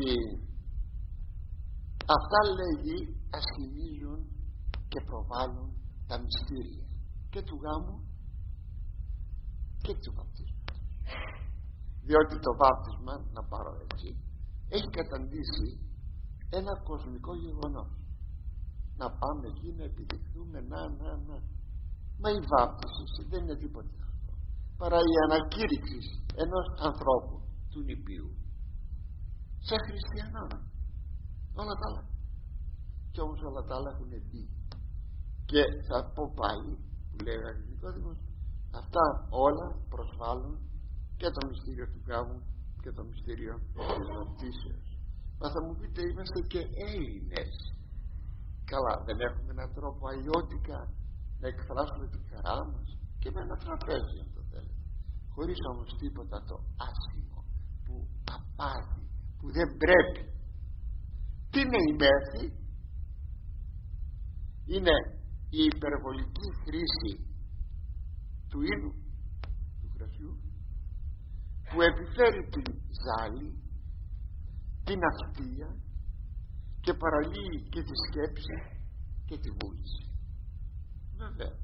αυτά, λέγει, ασχημίζουν και προβάλλουν τα μυστήρια και του γάμου και του βαπτίσματος. Διότι το βάπτισμα, να πάρω έτσι, έχει καταντήσει ένα κοσμικό γεγονός. Να πάμε εκεί να επιδειχθούμε, να. Μα η βάπτιση δεν είναι τίποτα αυτό παρά η ανακήρυξη ενός ανθρώπου του νηπίου σαν χριστιανών. Όλα τα άλλα. Και όμως όλα τα άλλα έχουν μπει. Και θα πω πάλι, που λέει ο Άγιος Νικόδημος, αυτά όλα προσβάλλουν και το μυστήριο του γάμου και το μυστήριο της βαπτίσεως. Μα θα μου πείτε, είμαστε και Έλληνες. Καλά, δεν έχουμε έναν τρόπο αλλιώτικα να εκφράσουμε τη χαρά μας και με ένα τραπέζι, αν το θέλετε, χωρίς όμως τίποτα το άσχημο που απάτει, που δεν πρέπει. Τι είναι η μέθη? Είναι η υπερβολική χρήση του ίνου, του κρασιού, που επιφέρει την ζάλη, την αυτεία και παραλύει και τη σκέψη και τη βούληση. Βεβαίως.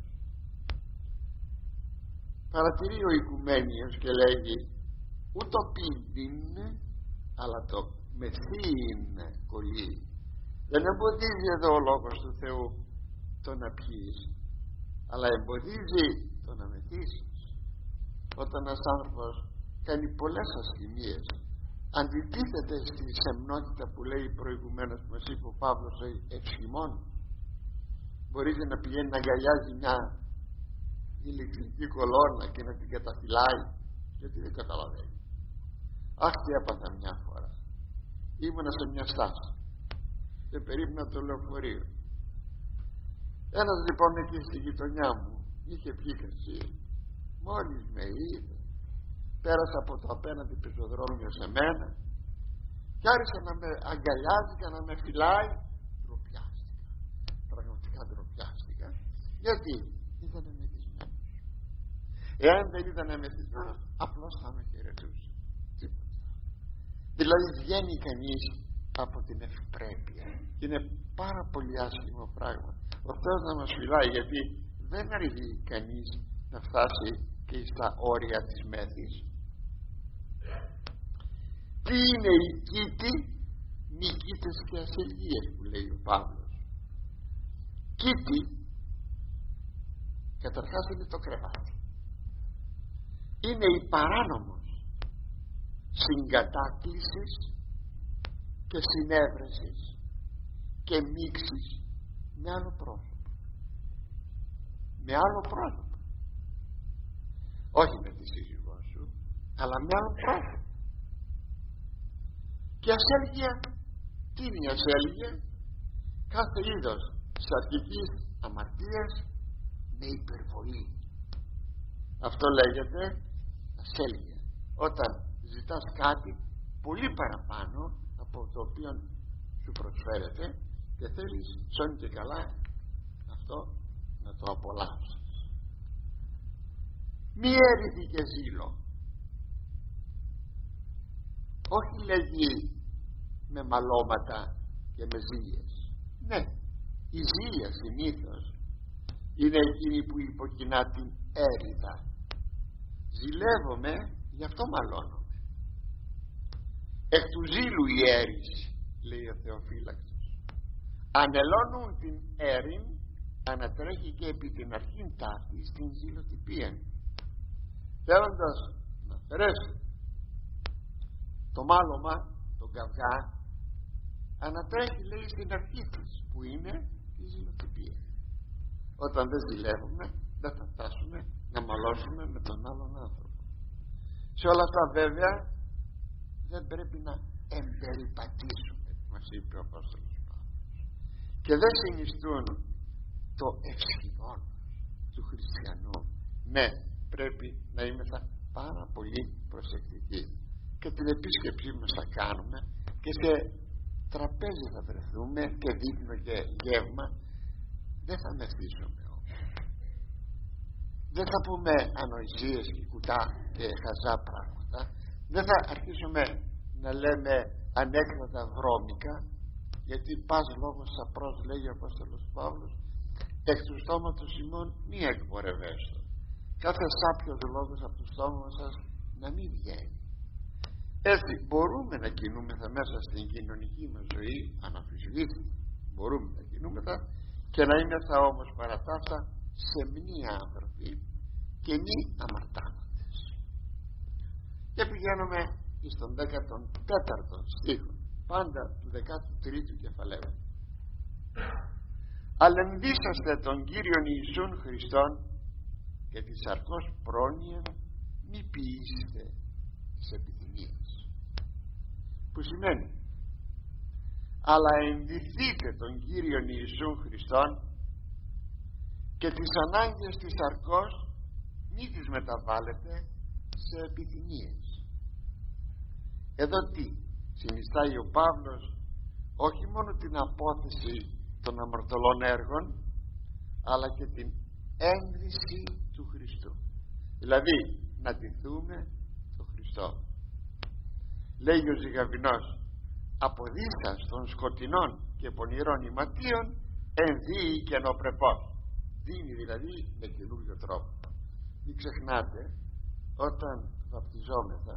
Παρατηρεί ο οικουμένιος και λέγει ούτω πίντην, αλλά το μεθύν κολλεί. Δεν εμποδίζει εδώ ο λόγος του Θεού το να πιείς, αλλά εμποδίζει το να μεθύσεις. Όταν ένας άνθρωπος κάνει πολλές ασχημίες, αντιτίθεται στη σεμνότητα που λέει προηγουμένως που μας είπε ο Παύλος ευσχημών. Μπορείτε να πηγαίνει να αγκαλιάζει μια ηλεκτρική κολόνα και να την καταφυλάει, γιατί δεν καταλαβαίνει. Αχ, τι έπαθα μια φορά. Ήμουνα σε μια στάση και περίπου το λεωφορείο. Ένας λοιπόν εκεί στη γειτονιά μου είχε πιει κρασί. Μόλις με είδε, πέρασε από το απέναντι πεζοδρόμιο σε μένα και άρχισε να με αγκαλιάζει και να με φυλάει. Ντροπιάστηκα, πραγματικά ντροπιάστηκα, γιατί ήταν μεθυσμένος. Εάν δεν ήταν μεθυσμένος, απλώς θα με χαιρετούσε, τίποτα. Δηλαδή βγαίνει κανείς από την ευπρέπεια και είναι πάρα πολύ άσχημο πράγμα ο Θεός να μας φυλάει, γιατί δεν αργεί κανείς να φτάσει και στα όρια της μέθης. Τι είναι οι κήτη? Νικήτες και ασελγίες, που λέει ο Παύλος. Κήτη καταρχάς είναι το κρεβάτι, είναι η παράνομος συγκατάκλησης και συνέβρεσης και μίξης με άλλο πρόσωπο, όχι με τη σύζυγό σου, αλλά με άλλο πρόσωπο. Και ασέλγεια, τι είναι η ασέλγεια? Κάθε είδος σαρκικής αμαρτίας με υπερβολή. Αυτό λέγεται ασέλγεια. Όταν ζητάς κάτι πολύ παραπάνω από το οποίο σου προσφέρεται και θέλεις σώνει και καλά αυτό να το απολαύσεις. Μη έρηθει και ζήλο. Όχι λέγει με μαλώματα και με ζήλιες. Ναι, η ζήλια συνήθως είναι εκείνη που υποκινά την έρηδα. Ζηλεύομαι, γι' αυτό μαλώνομαι. Εκ του ζήλου η έρης, λέει ο Θεοφύλακτος. Ανελώνουν την έρην, ανατρέχει και επί την αρχήν τάφη στην ζηλοτυπία. Θέλοντας να αφαιρέσει το μάλωμα, τον καυγά, ανατρέχει, λέει, στην αρχή της, που είναι η ζηλοτυπία. Όταν δεν ζηλεύουμε, δεν θα φτάσουμε να μαλώσουμε με τον άλλον άνθρωπο. Σε όλα αυτά βέβαια δεν πρέπει να εμπεριπατήσουμε, μας είπε ο Απόστολος και δεν συνιστούν το ευσχημόν του χριστιανού. Ναι, πρέπει να είμαστε πάρα πολύ προσεκτικοί, και την επίσκεψή μας θα κάνουμε και σε τραπέζι θα βρεθούμε και δείπνο και γεύμα. Δεν θα μεθύσουμε όμως, δεν θα πούμε ανοησίες και κουτά και χαζά πράγματα, δεν θα αρχίσουμε να λέμε ανέκδοτα βρώμικα, γιατί πας λόγος σαπρός, λέγει ο Απόστολος Παύλος, εκ του στόματος ημών μη εκπορευέστο. Κάθε σάπιος λόγος από το στόμα σας να μην βγαίνει. Έτσι μπορούμε να κινούμεθα μέσα στην κοινωνική μας ζωή, αναμφισβήτητα μπορούμε να κινούμεθα, και να είμαστε όμως παρατάσα σεμνοί άνθρωποι και μη αμαρτάνοντες. Και πηγαίνουμε στον 14ο στίχο, πάντα του 13ου κεφαλαίου. Αλεμβήσαστε τον Κύριον Ιησούν Χριστόν και της σαρκός πρόνοιεν μη ποιήσετε τις επιθυμίες. Που σημαίνει, αλλά ενδυθείτε τον Κύριον Ιησούν Χριστόν και τις ανάγκες της σαρκός μη τις μεταβάλλετε σε επιθυμίες. Εδώ τι συνιστάει ο Παύλος? Όχι μόνο την απόθεση των αμαρτωλών έργων, αλλά και την ένδυση του Χριστού, δηλαδή να ντυθούμε τον Χριστό. Λέει ο Ζυγαβινός, αποδίστας των σκοτεινών και πονηρών ηματίων ενδύει καινοπρεπώς. Δίνει δηλαδή με καινούριο τρόπο. Μην ξεχνάτε, όταν βαπτιζόμεθα,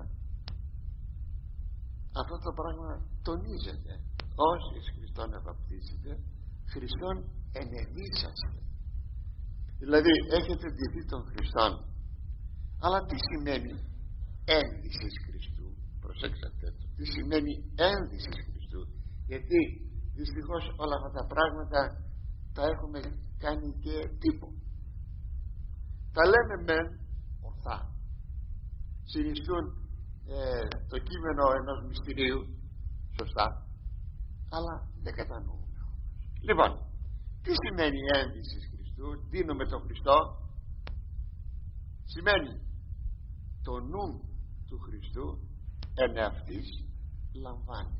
αυτό το πράγμα τονίζεται. Όσοι Χριστόν ευαπτίσετε, Χριστόν ενεδίσαστε. Δηλαδή έχετε ντυθεί των Χριστών. Αλλά τι σημαίνει ένδυσης Χριστού? Προσέξτε το. Τι σημαίνει ένδυσης Χριστού? Γιατί δυστυχώς όλα αυτά τα πράγματα τα έχουμε κάνει και τύπο. Τα λέμε μεν ορθά, συνιστούν το κείμενο ενός μυστηρίου σωστά, αλλά δεν κατανοούμε. Λοιπόν, τι σημαίνει ένδυση Χριστού? Δίνουμε τον Χριστό. Σημαίνει το νου του Χριστού εν αυτής λαμβάνει.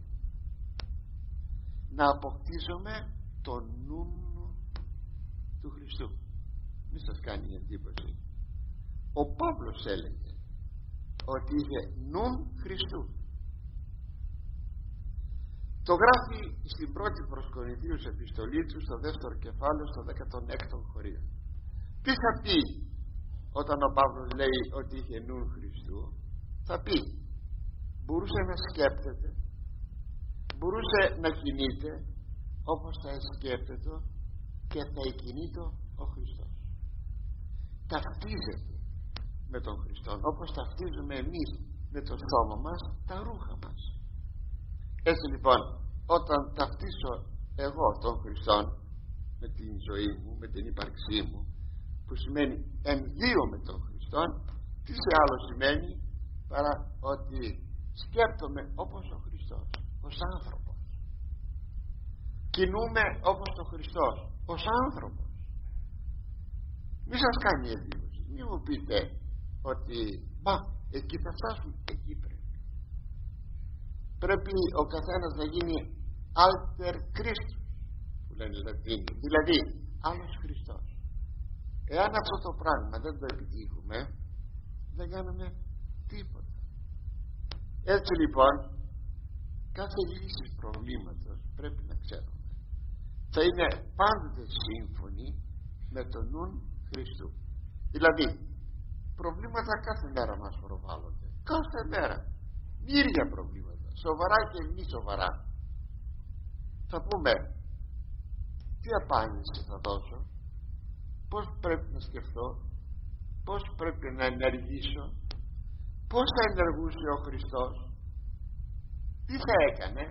Να αποκτήσουμε το νου του Χριστού. Μη σας κάνει εντύπωση, ο Παύλος έλεγε ότι είχε νου Χριστού. Το γράφει στην πρώτη προς Κορινθίους επιστολή του, στο δεύτερο κεφάλαιο, στο 16ο χωρίο. Τι θα πει όταν ο Παύλος λέει ότι είχε νου Χριστού? Θα πει, μπορούσε να σκέπτεται, μπορούσε να κινείται όπως θα σκέπτεται και θα εκκινείται ο Χριστός. Ταυτίζεται με τον Χριστό, όπως ταυτίζουμε εμείς με το σώμα μας τα ρούχα μας. Έτσι λοιπόν, όταν ταυτίσω εγώ τον Χριστό με την ζωή μου, με την ύπαρξή μου, που σημαίνει ενδύω με τον Χριστό, τι σε άλλο σημαίνει παρά ότι σκέπτομαι όπως ο Χριστός, ως άνθρωπος. Κινούμε όπως ο Χριστός, ως άνθρωπος. Μη σας κάνει εντύπωση, μη μου πείτε ότι εκεί θα φτάσουμε. Εκεί πρέπει ο καθένας να γίνει alter Christus, που λένε οι Λατίνοι, δηλαδή άλλος Χριστός. Εάν αυτό το πράγμα δεν το επιτύχουμε, δεν κάνουμε τίποτα. Έτσι λοιπόν, κάθε λύση προβλήματος πρέπει να ξέρουμε θα είναι πάντοτε σύμφωνη με τον νου Χριστού. Δηλαδή προβλήματα κάθε μέρα μας προβάλλονται, κάθε μέρα μύρια προβλήματα, σοβαρά και μη σοβαρά. Θα πούμε, τι απάντηση θα δώσω, πώς πρέπει να σκεφτώ, πώς πρέπει να ενεργήσω, πώς θα ενεργούσε ο Χριστός, τι θα έκανε?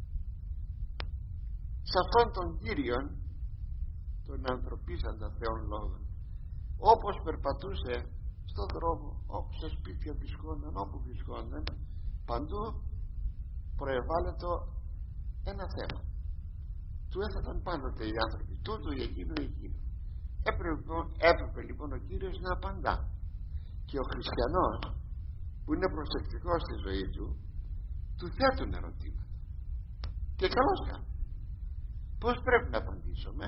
Σε αυτόν τον Κύριον, τον ανθρωπίσαντα Θεόν λόγων, όπως περπατούσε στον δρόμο, όπου στα σπίτια βρισκόταν, όπου βρισκόταν, παντού προεβάλλεται ένα θέμα, του έθεταν πάντοτε οι άνθρωποι τούτο ή εκείνο ή εκείνο. Έπρεπε λοιπόν ο Κύριος να απαντά, και ο χριστιανός που είναι προσεκτικός στη ζωή του θέτουν ερωτήματα, και καλώς κάνει. Πώς πρέπει να απαντήσουμε?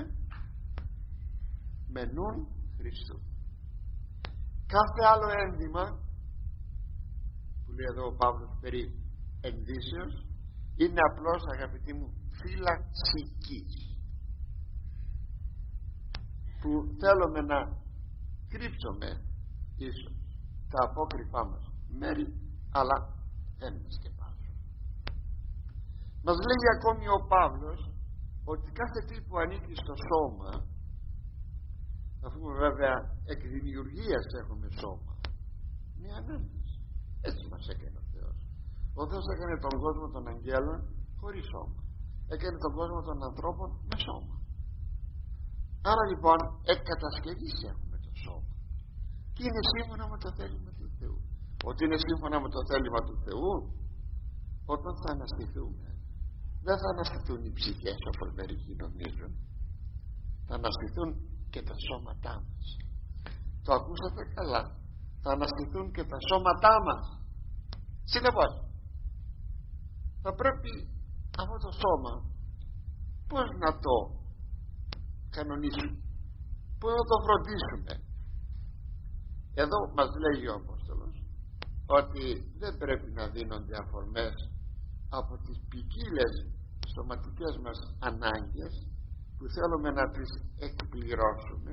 Με νουν Χριστού. Κάθε άλλο ένδυμα που λέει εδώ ο Παύλος περί ενδύσεως είναι απλώς, αγαπητοί μου, φυλαξικής, που θέλουμε να κρύψουμε ίσως τα απόκρυφά μας μέρη, αλλά δεν μας σκεπάζουν. Μας λέει ακόμη ο Παύλος ότι κάθε τι που ανήκει στο σώμα, αφού βέβαια εκ δημιουργίας έχουμε σώμα, είναι ανάγκης. Έτσι μας έκανε ο Θεός. Ο Θεός έκανε τον κόσμο των αγγέλων χωρίς σώμα, έκανε τον κόσμο των ανθρώπων με σώμα. Άρα λοιπόν εκ κατασκευής έχουμε το σώμα, και είναι σύμφωνα με το θέλημα του Θεού. Ότι είναι σύμφωνα με το θέλημα του Θεού, όταν θα αναστηθούμε, δεν θα αναστηθούν οι ψυχές όπως μερικοί νομίζουν, θα αναστηθούν και τα σώματά μας. Το ακούσατε καλά, θα αναστηθούν και τα σώματά μας. Συνεπώς θα πρέπει αυτό το σώμα πώς να το κανονίσουμε, πώς να το φροντίσουμε? Εδώ μας λέει ο Απόστολος ότι δεν πρέπει να δίνονται αφορμές από τις ποικίλες σωματικές μας ανάγκες που θέλουμε να τις εκπληρώσουμε,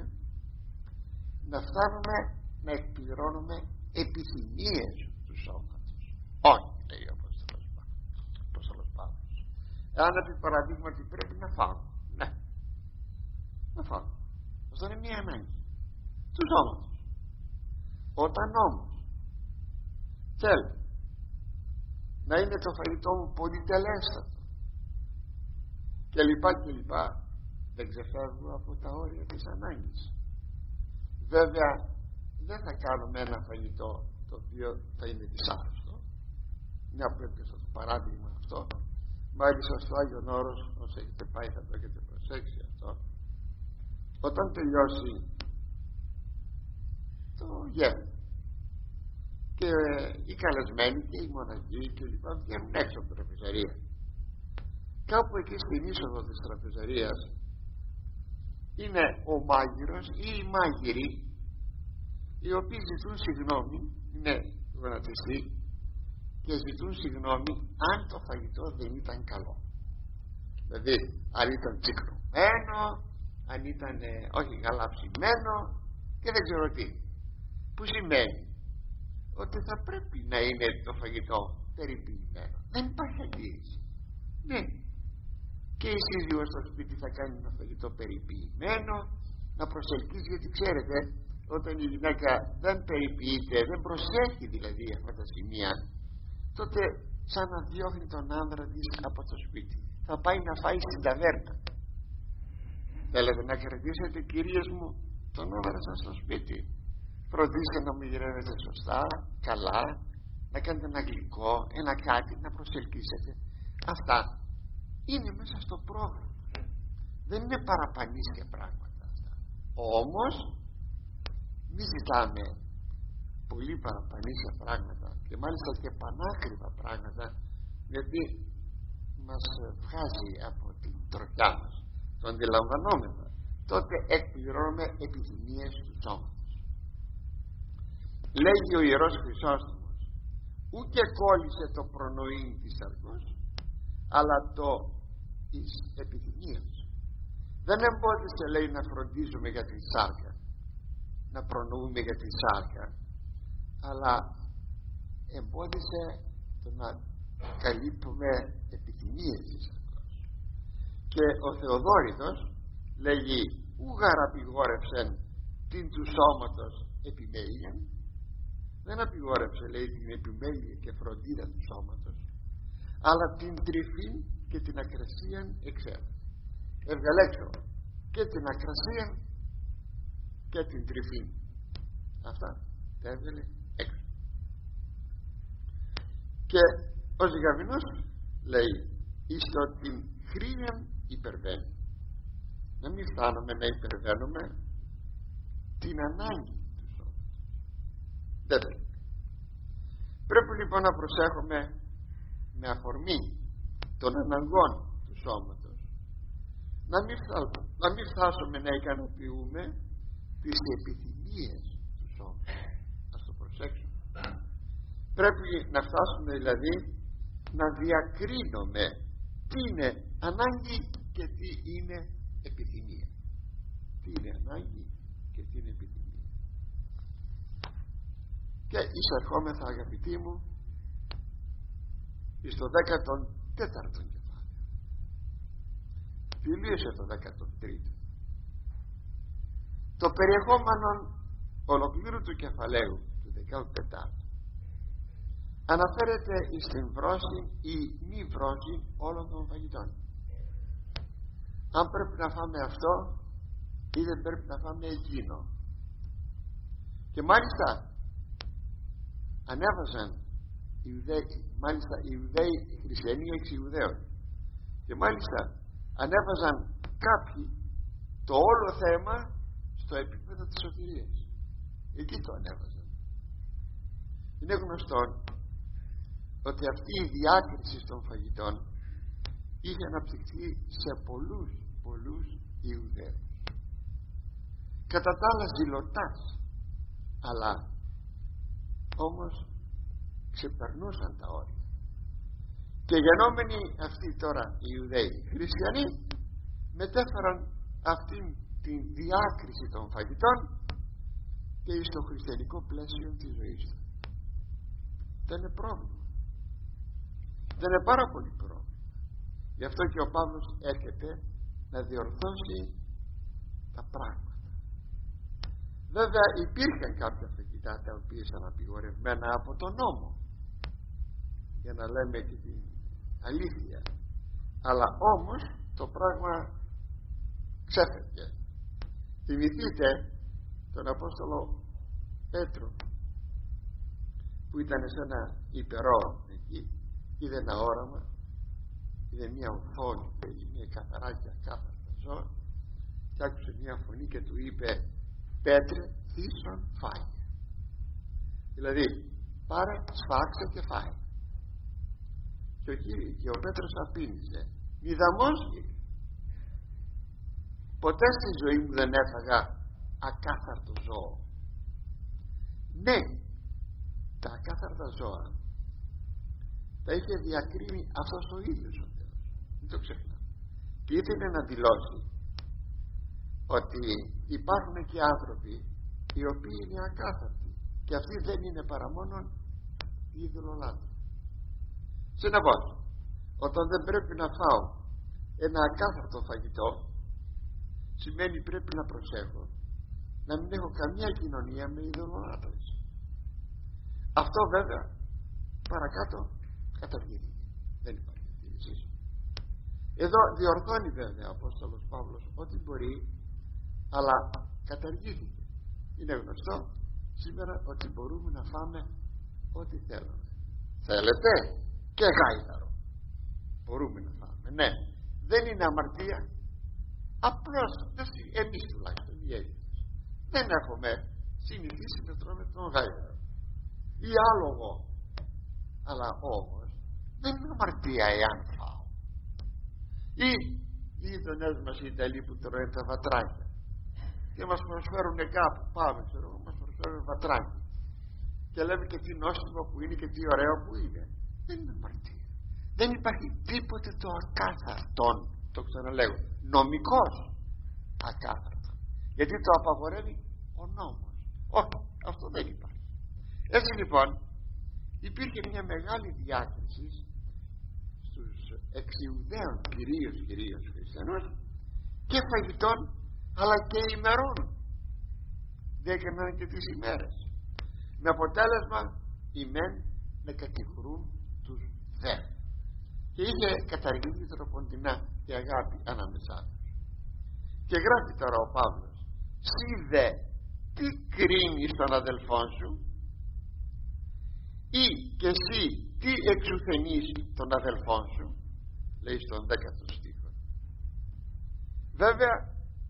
να φτάνουμε να εκπληρώνουμε επιθυμίες του σώματος. Όχι, λέει ο Απόστολος Παύλος. Εάν επί παραδείγματι πρέπει να φάω, ναι, να φάω, αυτό είναι μία ανάγκη του σώματος. Όταν όμως θέλω να είναι το φαγητό μου πολυτελέστατο και λοιπά, δεν ξεφεύγω από τα όρια της ανάγκης. Βέβαια δεν θα κάνουμε ένα φαγητό το οποίο θα είναι δυσάρεστο. Μια που έπιασα το παράδειγμα αυτό, μάλιστα στο Άγιον Όρος, όσο έχετε πάει θα το έχετε προσέξει αυτό, όταν τελειώσει το γεύμα και οι καλεσμένοι και οι μοναχοί και λοιπά βγαίνουν έξω από την τραπεζαρία, κάπου εκεί στην είσοδο της τραπεζαρίας είναι ο μάγειρος ή οι μάγειροι, οι οποίοι ζητούν συγγνώμη, είναι γονατιστοί, και ζητούν συγγνώμη αν το φαγητό δεν ήταν καλό. Δηλαδή αν ήταν τσικνωμένο, αν ήταν όχι καλά ψημένο και δεν ξέρω τι, που σημαίνει ότι θα πρέπει να είναι το φαγητό περιποιημένο. Δεν υπάρχει αντίρρηση. Ναι, και η σύζυγος στο σπίτι θα κάνει ένα φαγητό περιποιημένο, να προσελκύσει, γιατί ξέρετε όταν η γυναίκα δεν περιποιείται, δεν προσέχει δηλαδή αυτά τα σημεία, τότε σαν να διώχνει τον άνδρα της από το σπίτι, θα πάει να φάει στην ταβέρνα. Θέλετε να κερδίσετε, κυρίες μου, τον άνδρα σας στο σπίτι, φροντίστε να μαγειρεύετε σωστά, καλά, να κάνετε ένα γλυκό, ένα κάτι, να προσελκύσετε. Αυτά είναι μέσα στο πρόγραμμα, δεν είναι παραπανίσια πράγματα αυτά. Όμως μη ζητάμε πολύ παραπανίσια πράγματα, και μάλιστα και πανάκριβα πράγματα, γιατί μας βγάζει από την τροχιά μας, το αντιλαμβανόμεθα, τότε εκπληρώνουμε επιθυμίες του σώματος. Λέγει ο Ιερός Χρυσόστομος, ούτε κόλλησε το προνοήν της αργός, αλλά το της επιθυμίας. Δεν εμπόδισε, λέει, να φροντίζουμε για την σάρκα, να προνοούμε για την σάρκα, αλλά εμπόδισε το να καλύπτουμε επιθυμίες της αργός. Και ο Θεοδόρητος λέγει, ούγαρ απειγόρευσεν την του σώματος επιμέλεια. Δεν απειγόρεψε, λέει, την επιμέλεια και φροντίδα του σώματος, αλλά την τρυφή και την ακρασία εξέβαλε. Έβγαλε έξω και την ακρασία και την τρυφή. Αυτά τα έβγαλε έξω. Και ο Ζυγαβινός λέει, εις το την χρήαν υπερβαίνει. να μην φτάνουμε να υπερβαίνουμε την ανάγκη του σώματος. Δεν πρέπει λοιπόν να προσέχουμε με αφορμή των αναγκών του σώματος να μην φτάσουμε να ικανοποιούμε τις επιθυμίες του σώματος. Ας το προσέξουμε. Πρέπει να φτάσουμε δηλαδή να διακρίνουμε τι είναι ανάγκη και τι είναι επιθυμία. Τι είναι ανάγκη και τι είναι επιθυμία. Και εισερχόμεθα, αγαπητοί μου, στο 14ο κεφάλαιο. Τελείωσε το 13ο. Το περιεχόμενο ολοκλήρου του κεφαλαίου του 14ου αναφέρεται στην βρώση ή μη βρώση όλων των φαγητών. Αν πρέπει να φάμε αυτό ή δεν πρέπει να φάμε εκείνο. Και μάλιστα ανέβαζαν οι Ιουδαίοι, οι χριστιανοί εξ Ιουδαίων, και μάλιστα ανέβαζαν κάποιοι το όλο θέμα στο επίπεδο της σωτηρίας. Εκεί το ανέβαζαν. Είναι γνωστό ότι αυτή η διάκριση των φαγητών είχε αναπτυχθεί σε πολλούς Ιουδαίους, κατά τα άλλα ζηλωτάς, αλλά όμως ξεπερνούσαν τα όρια. Και γενόμενοι αυτοί τώρα οι Ιουδαίοι χριστιανοί μετέφεραν αυτήν την διάκριση των φαγητών και στο χριστιανικό πλαίσιο της ζωής του. Δεν είναι πρόβλημα. Δεν είναι πάρα πολύ πρόβλημα. Γι' αυτό και ο Παύλος έρχεται να διορθώσει τα πράγματα. Βέβαια υπήρχαν κάποια φαγητά τα οποία ήταν απειγορευμένα από τον νόμο, για να λέμε και την αλήθεια, αλλά όμως το πράγμα ξέφευγε. Θυμηθείτε τον Απόστολο Πέτρο που ήταν σε ένα υπερόρο εκεί, είδε ένα όραμα, είδε μια οθόνη που έγινε καθαρά και ακάθαρτα ζώα, και άκουσε μια φωνή και του είπε, Πέτρε, θύσον φάγε. Δηλαδή πάρε, σφάξε και φάγε. Και ο Πέτρος απήντησε, μηδαμός, ποτέ στη ζωή μου δεν έφαγα ακάθαρτο ζώο. Ναι, τα ακάθαρτα ζώα τα είχε διακρίνει αυτός ο ίδιος ο Θεός, μην το ξεχνάμε. Και ήθελε να δηλώσει ότι υπάρχουν και άνθρωποι οι οποίοι είναι ακάθαρτοι, και αυτοί δεν είναι παρά μόνο ειδωλολάτροι. Συνεπώς, όταν δεν πρέπει να φάω ένα ακάθαρτο φαγητό, σημαίνει πρέπει να προσέχω να μην έχω καμία κοινωνία με ειδωλολάτρες. Αυτό βέβαια παρακάτω καταργήθηκε. Δεν υπάρχει αντίρρηση. Εδώ διορθώνει βέβαια ο Απόστολος Παύλος ό,τι μπορεί, αλλά καταργήθηκε. Είναι γνωστό σήμερα ότι μπορούμε να φάμε ό,τι θέλουμε. Θέλετε και γάιδαρο μπορούμε να φάμε. Ναι, δεν είναι αμαρτία. Απλώς εμείς τουλάχιστον οι Έλληνες δεν έχουμε συνηθίσει να τρώμε τον γάιδαρο ή άλογο. Αλλά όμως δεν είναι αμαρτία εάν φάω. Ή οι γειτονές μας οι Ιταλοί που τρώνε τα βατράκια και μας προσφέρουν κάπου, πάμε ξέρω, μας προσφέρουν βατράκι και λέμε και τι νόστιμο που είναι και τι ωραίο που είναι. Δεν είναι αμαρτία. Δεν υπάρχει τίποτε το ακάθαρτον, το ξαναλέω, νομικός ακάθαρτο, γιατί το απαγορεύει ο νόμος. Όχι, αυτό δεν υπάρχει. Έτσι λοιπόν υπήρχε μια μεγάλη διάκριση στους εξιουδαίων κυρίως χριστιανούς και φαγητών, αλλά και ημερών. Διέκριναν και τις ημέρες, με αποτέλεσμα οι μεν να κατηγορούν τους δε, και είχε καταργηθεί τροποντινά η αγάπη ανάμεσά τους. Και γράφει τώρα ο Παύλος, «Συ δε τι κρίνεις τον αδελφόν σου, ή και εσύ τι εξουθενείς τον αδελφόν σου», λέει στον 10ο στίχο. Βέβαια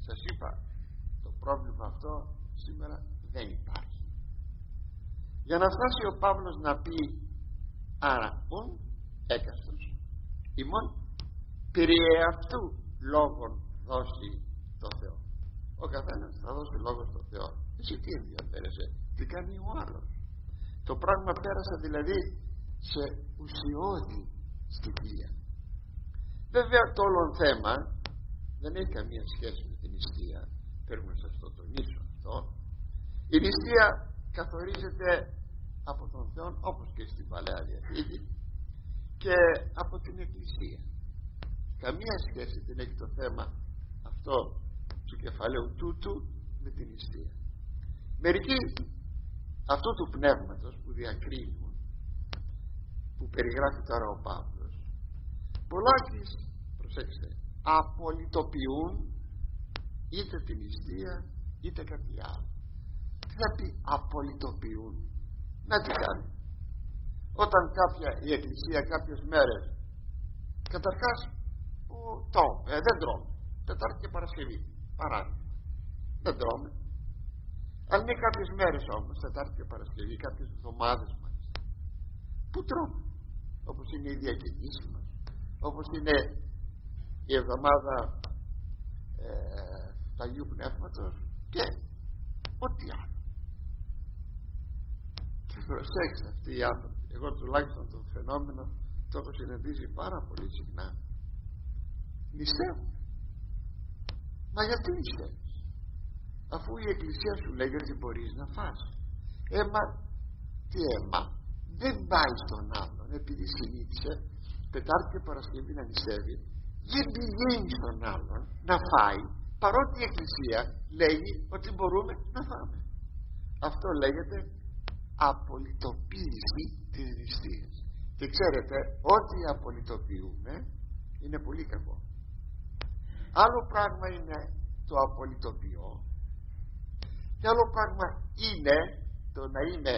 Σας είπα, το πρόβλημα αυτό σήμερα δεν υπάρχει. Για να φτάσει ο Παύλος να πει άρα ον έκαστος ημών περί εαυτού λόγων δώσει το Θεό. Ο καθένας θα δώσει λόγο στο Θεό. Εσύ τι ενδιαφέρεσαι, τι κάνει ο άλλος? Το πράγμα πέρασε δηλαδή σε ουσιώδη στοιχεία. Βέβαια το όλο θέμα δεν έχει καμία σχέση με την νηστεία. Πρέπει να σας το τονίσω αυτό. Η νηστεία καθορίζεται από τον Θεό, όπως και στην Παλαιά Διαθήκη, και από την Εκκλησία. Καμία σχέση δεν έχει το θέμα αυτό του κεφαλαίου τούτου με την νηστεία. Μερικοί αυτού του πνεύματος που διακρίνουν, που περιγράφει τώρα ο Παύλος, πολλάκις, προσέξτε, απολυτοποιούν είτε την νηστεία είτε κάτι άλλο. Τι θα πει απολυτοποιούν? Να τι κάνει? Όταν η Εκκλησία κάποιες μέρες, καταρχάς δεν τρώμε Τετάρτη και Παρασκευή, παράδειγμα, δεν τρώμε. Αν είναι κάποιες μέρες όμως, Τετάρτη και Παρασκευή, κάποιες εβδομάδες μάλιστα, που τρώμε, όπως είναι η διακινήση μας, όπως είναι η εβδομάδα του Αγίου Πνεύματος και ό,τι άλλο. Και προσέξτε, αυτοί οι άνθρωποι, εγώ τουλάχιστον το φαινόμενο το έχω συναντήσει πάρα πολύ συχνά, νηστεύουν. Μα γιατί νηστεύεις, αφού η Εκκλησία σου λέει ότι μπορείς να φας? Δεν πάει στον άλλον, επειδή συνήθισε Τετάρτη και Παρασκευή να νηστεύει, δεν πηγαίνει στον άλλον να φάει, παρότι η Εκκλησία λέγει ότι μπορούμε να φάμε. Αυτό λέγεται απολυτοποίηση της νηστείας. Και ξέρετε, ό,τι απολυτοποιούμε είναι πολύ κακό. Άλλο πράγμα είναι το απολυτοποιώ και άλλο πράγμα είναι το να είμαι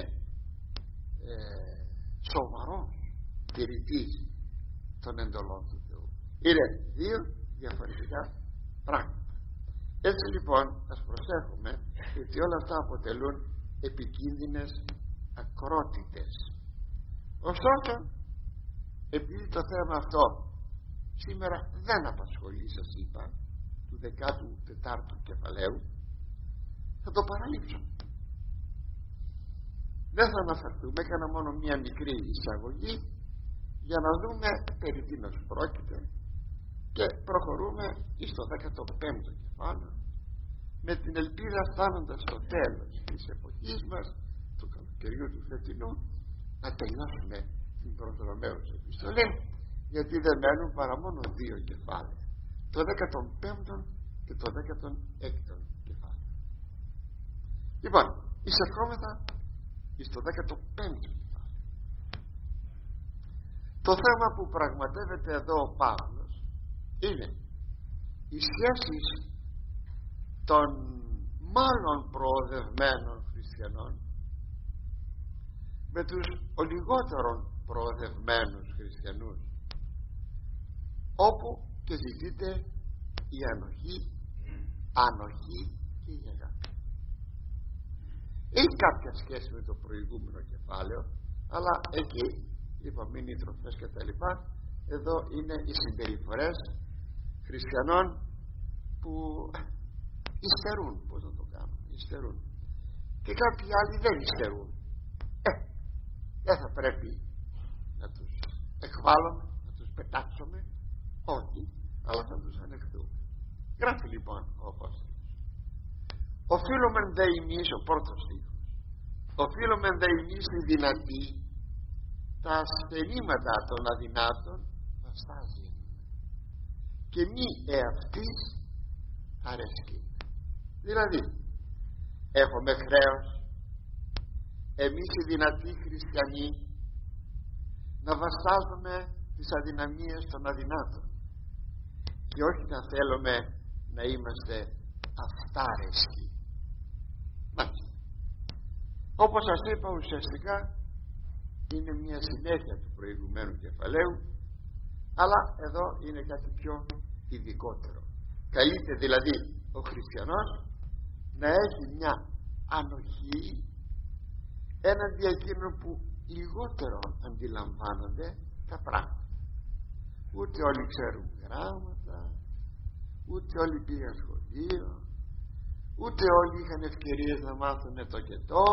σοβαρός τηρητής των εντολών του Θεού. Είναι δύο διαφορετικά πράγματα. Έτσι λοιπόν ας προσέχουμε, γιατί όλα αυτά αποτελούν επικίνδυνες ακρότητες. Ωστόσο, επειδή το θέμα αυτό σήμερα δεν απασχολεί, σας είπα, του 14ου κεφαλαίου, θα το παραλείψω. Δεν θα αναφερθούμε, έκανα μόνο μία μικρή εισαγωγή για να δούμε περί τίνος πρόκειται και προχωρούμε στο 15ο κεφάλαιο, με την ελπίδα, φτάνοντας στο τέλος της εποχής μας, του καλοκαιριού του φετινού, να τελειώσουμε την προς Ρωμαίους επιστολή, γιατί δεν μένουν παρά μόνο 2 κεφάλαια, το 15ο και το 16ο κεφάλαιο. Λοιπόν, εισερχόμεθα στο 15ο κεφάλαιο. Το θέμα που πραγματεύεται εδώ ο Παύλος είναι οι σχέσεις των μάλλον προοδευμένων χριστιανών με τους λιγότερων προοδευμένους χριστιανούς, όπου και ζητείται η ανοχή και η αγάπη. Έχει κάποια σχέση με το προηγούμενο κεφάλαιο, αλλά εκεί είπαμε είναι οι τροφές και τα λοιπά. Εδώ είναι οι συμπεριφορές χριστιανών που υστερούν. Πώς να το κάνουμε? Υστερούν. Και κάποιοι άλλοι δεν υστερούν. Δεν θα πρέπει να τους εκβάλλουμε, να τους πετάξουμε, όχι, αλλά θα τους ανεχθούμε. Γράφει λοιπόν ο Απόστολος: οφείλομεν δε εμείς, ο πρώτος στίχος, οφείλομεν δε εμείς οι δυνατοί τα ασθενήματα των αδυνάτων να στάζουν και μη εαυτής αρέσκει. Δηλαδή έχουμε χρέος εμείς οι δυνατοί χριστιανοί να βαστάζουμε τις αδυναμίες των αδυνάτων και όχι να θέλουμε να είμαστε αυτάρεσκοι. Μάλιστα, όπως σας είπα, ουσιαστικά είναι μια συνέχεια του προηγουμένου κεφαλαίου, αλλά εδώ είναι κάτι πιο ειδικότερο. Καλείται δηλαδή ο χριστιανός να έχει μια ανοχή έναντι εκείνων που λιγότερο αντιλαμβάνονται τα πράγματα. Ούτε όλοι ξέρουν γράμματα, ούτε όλοι πήγαν σχολείο, ούτε όλοι είχαν ευκαιρίες να μάθουν το και το.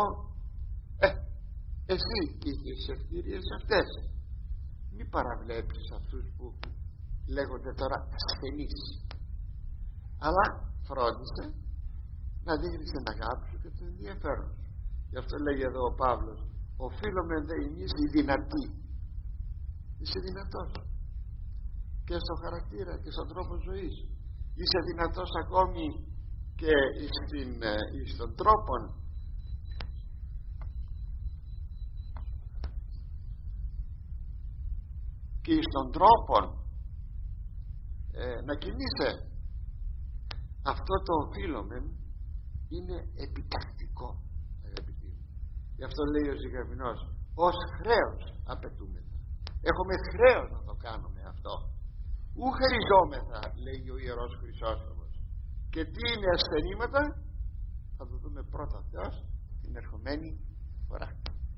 Εσύ είχες τις ευκαιρίες αυτές. Μη παραβλέψεις αυτούς που λέγονται τώρα ασθενείς, αλλά φρόντισε να δείχνεις την αγάπη σου και το ενδιαφέρον σου. Γι' αυτό λέγει εδώ ο Παύλος, οφείλουμε δε εμείς οι δυνατοί. Είσαι δυνατός και στο χαρακτήρα και στον τρόπο ζωής. Είσαι δυνατός ακόμη και στον τρόπο και στον τρόπο να κινείσαι. Αυτό το οφείλουμε είναι επιτακτικό, αγαπητοί μου. Γι' αυτό λέει ο Ζυγαβηνός, ως χρέος απαιτούμεθα. Έχουμε χρέος να το κάνουμε αυτό. Ου χαριζόμεθα, λέει ο Ιερός Χρυσόστομος. Και τι είναι ασθενήματα, θα το δούμε πρώτα Θεός την ερχομένη φορά.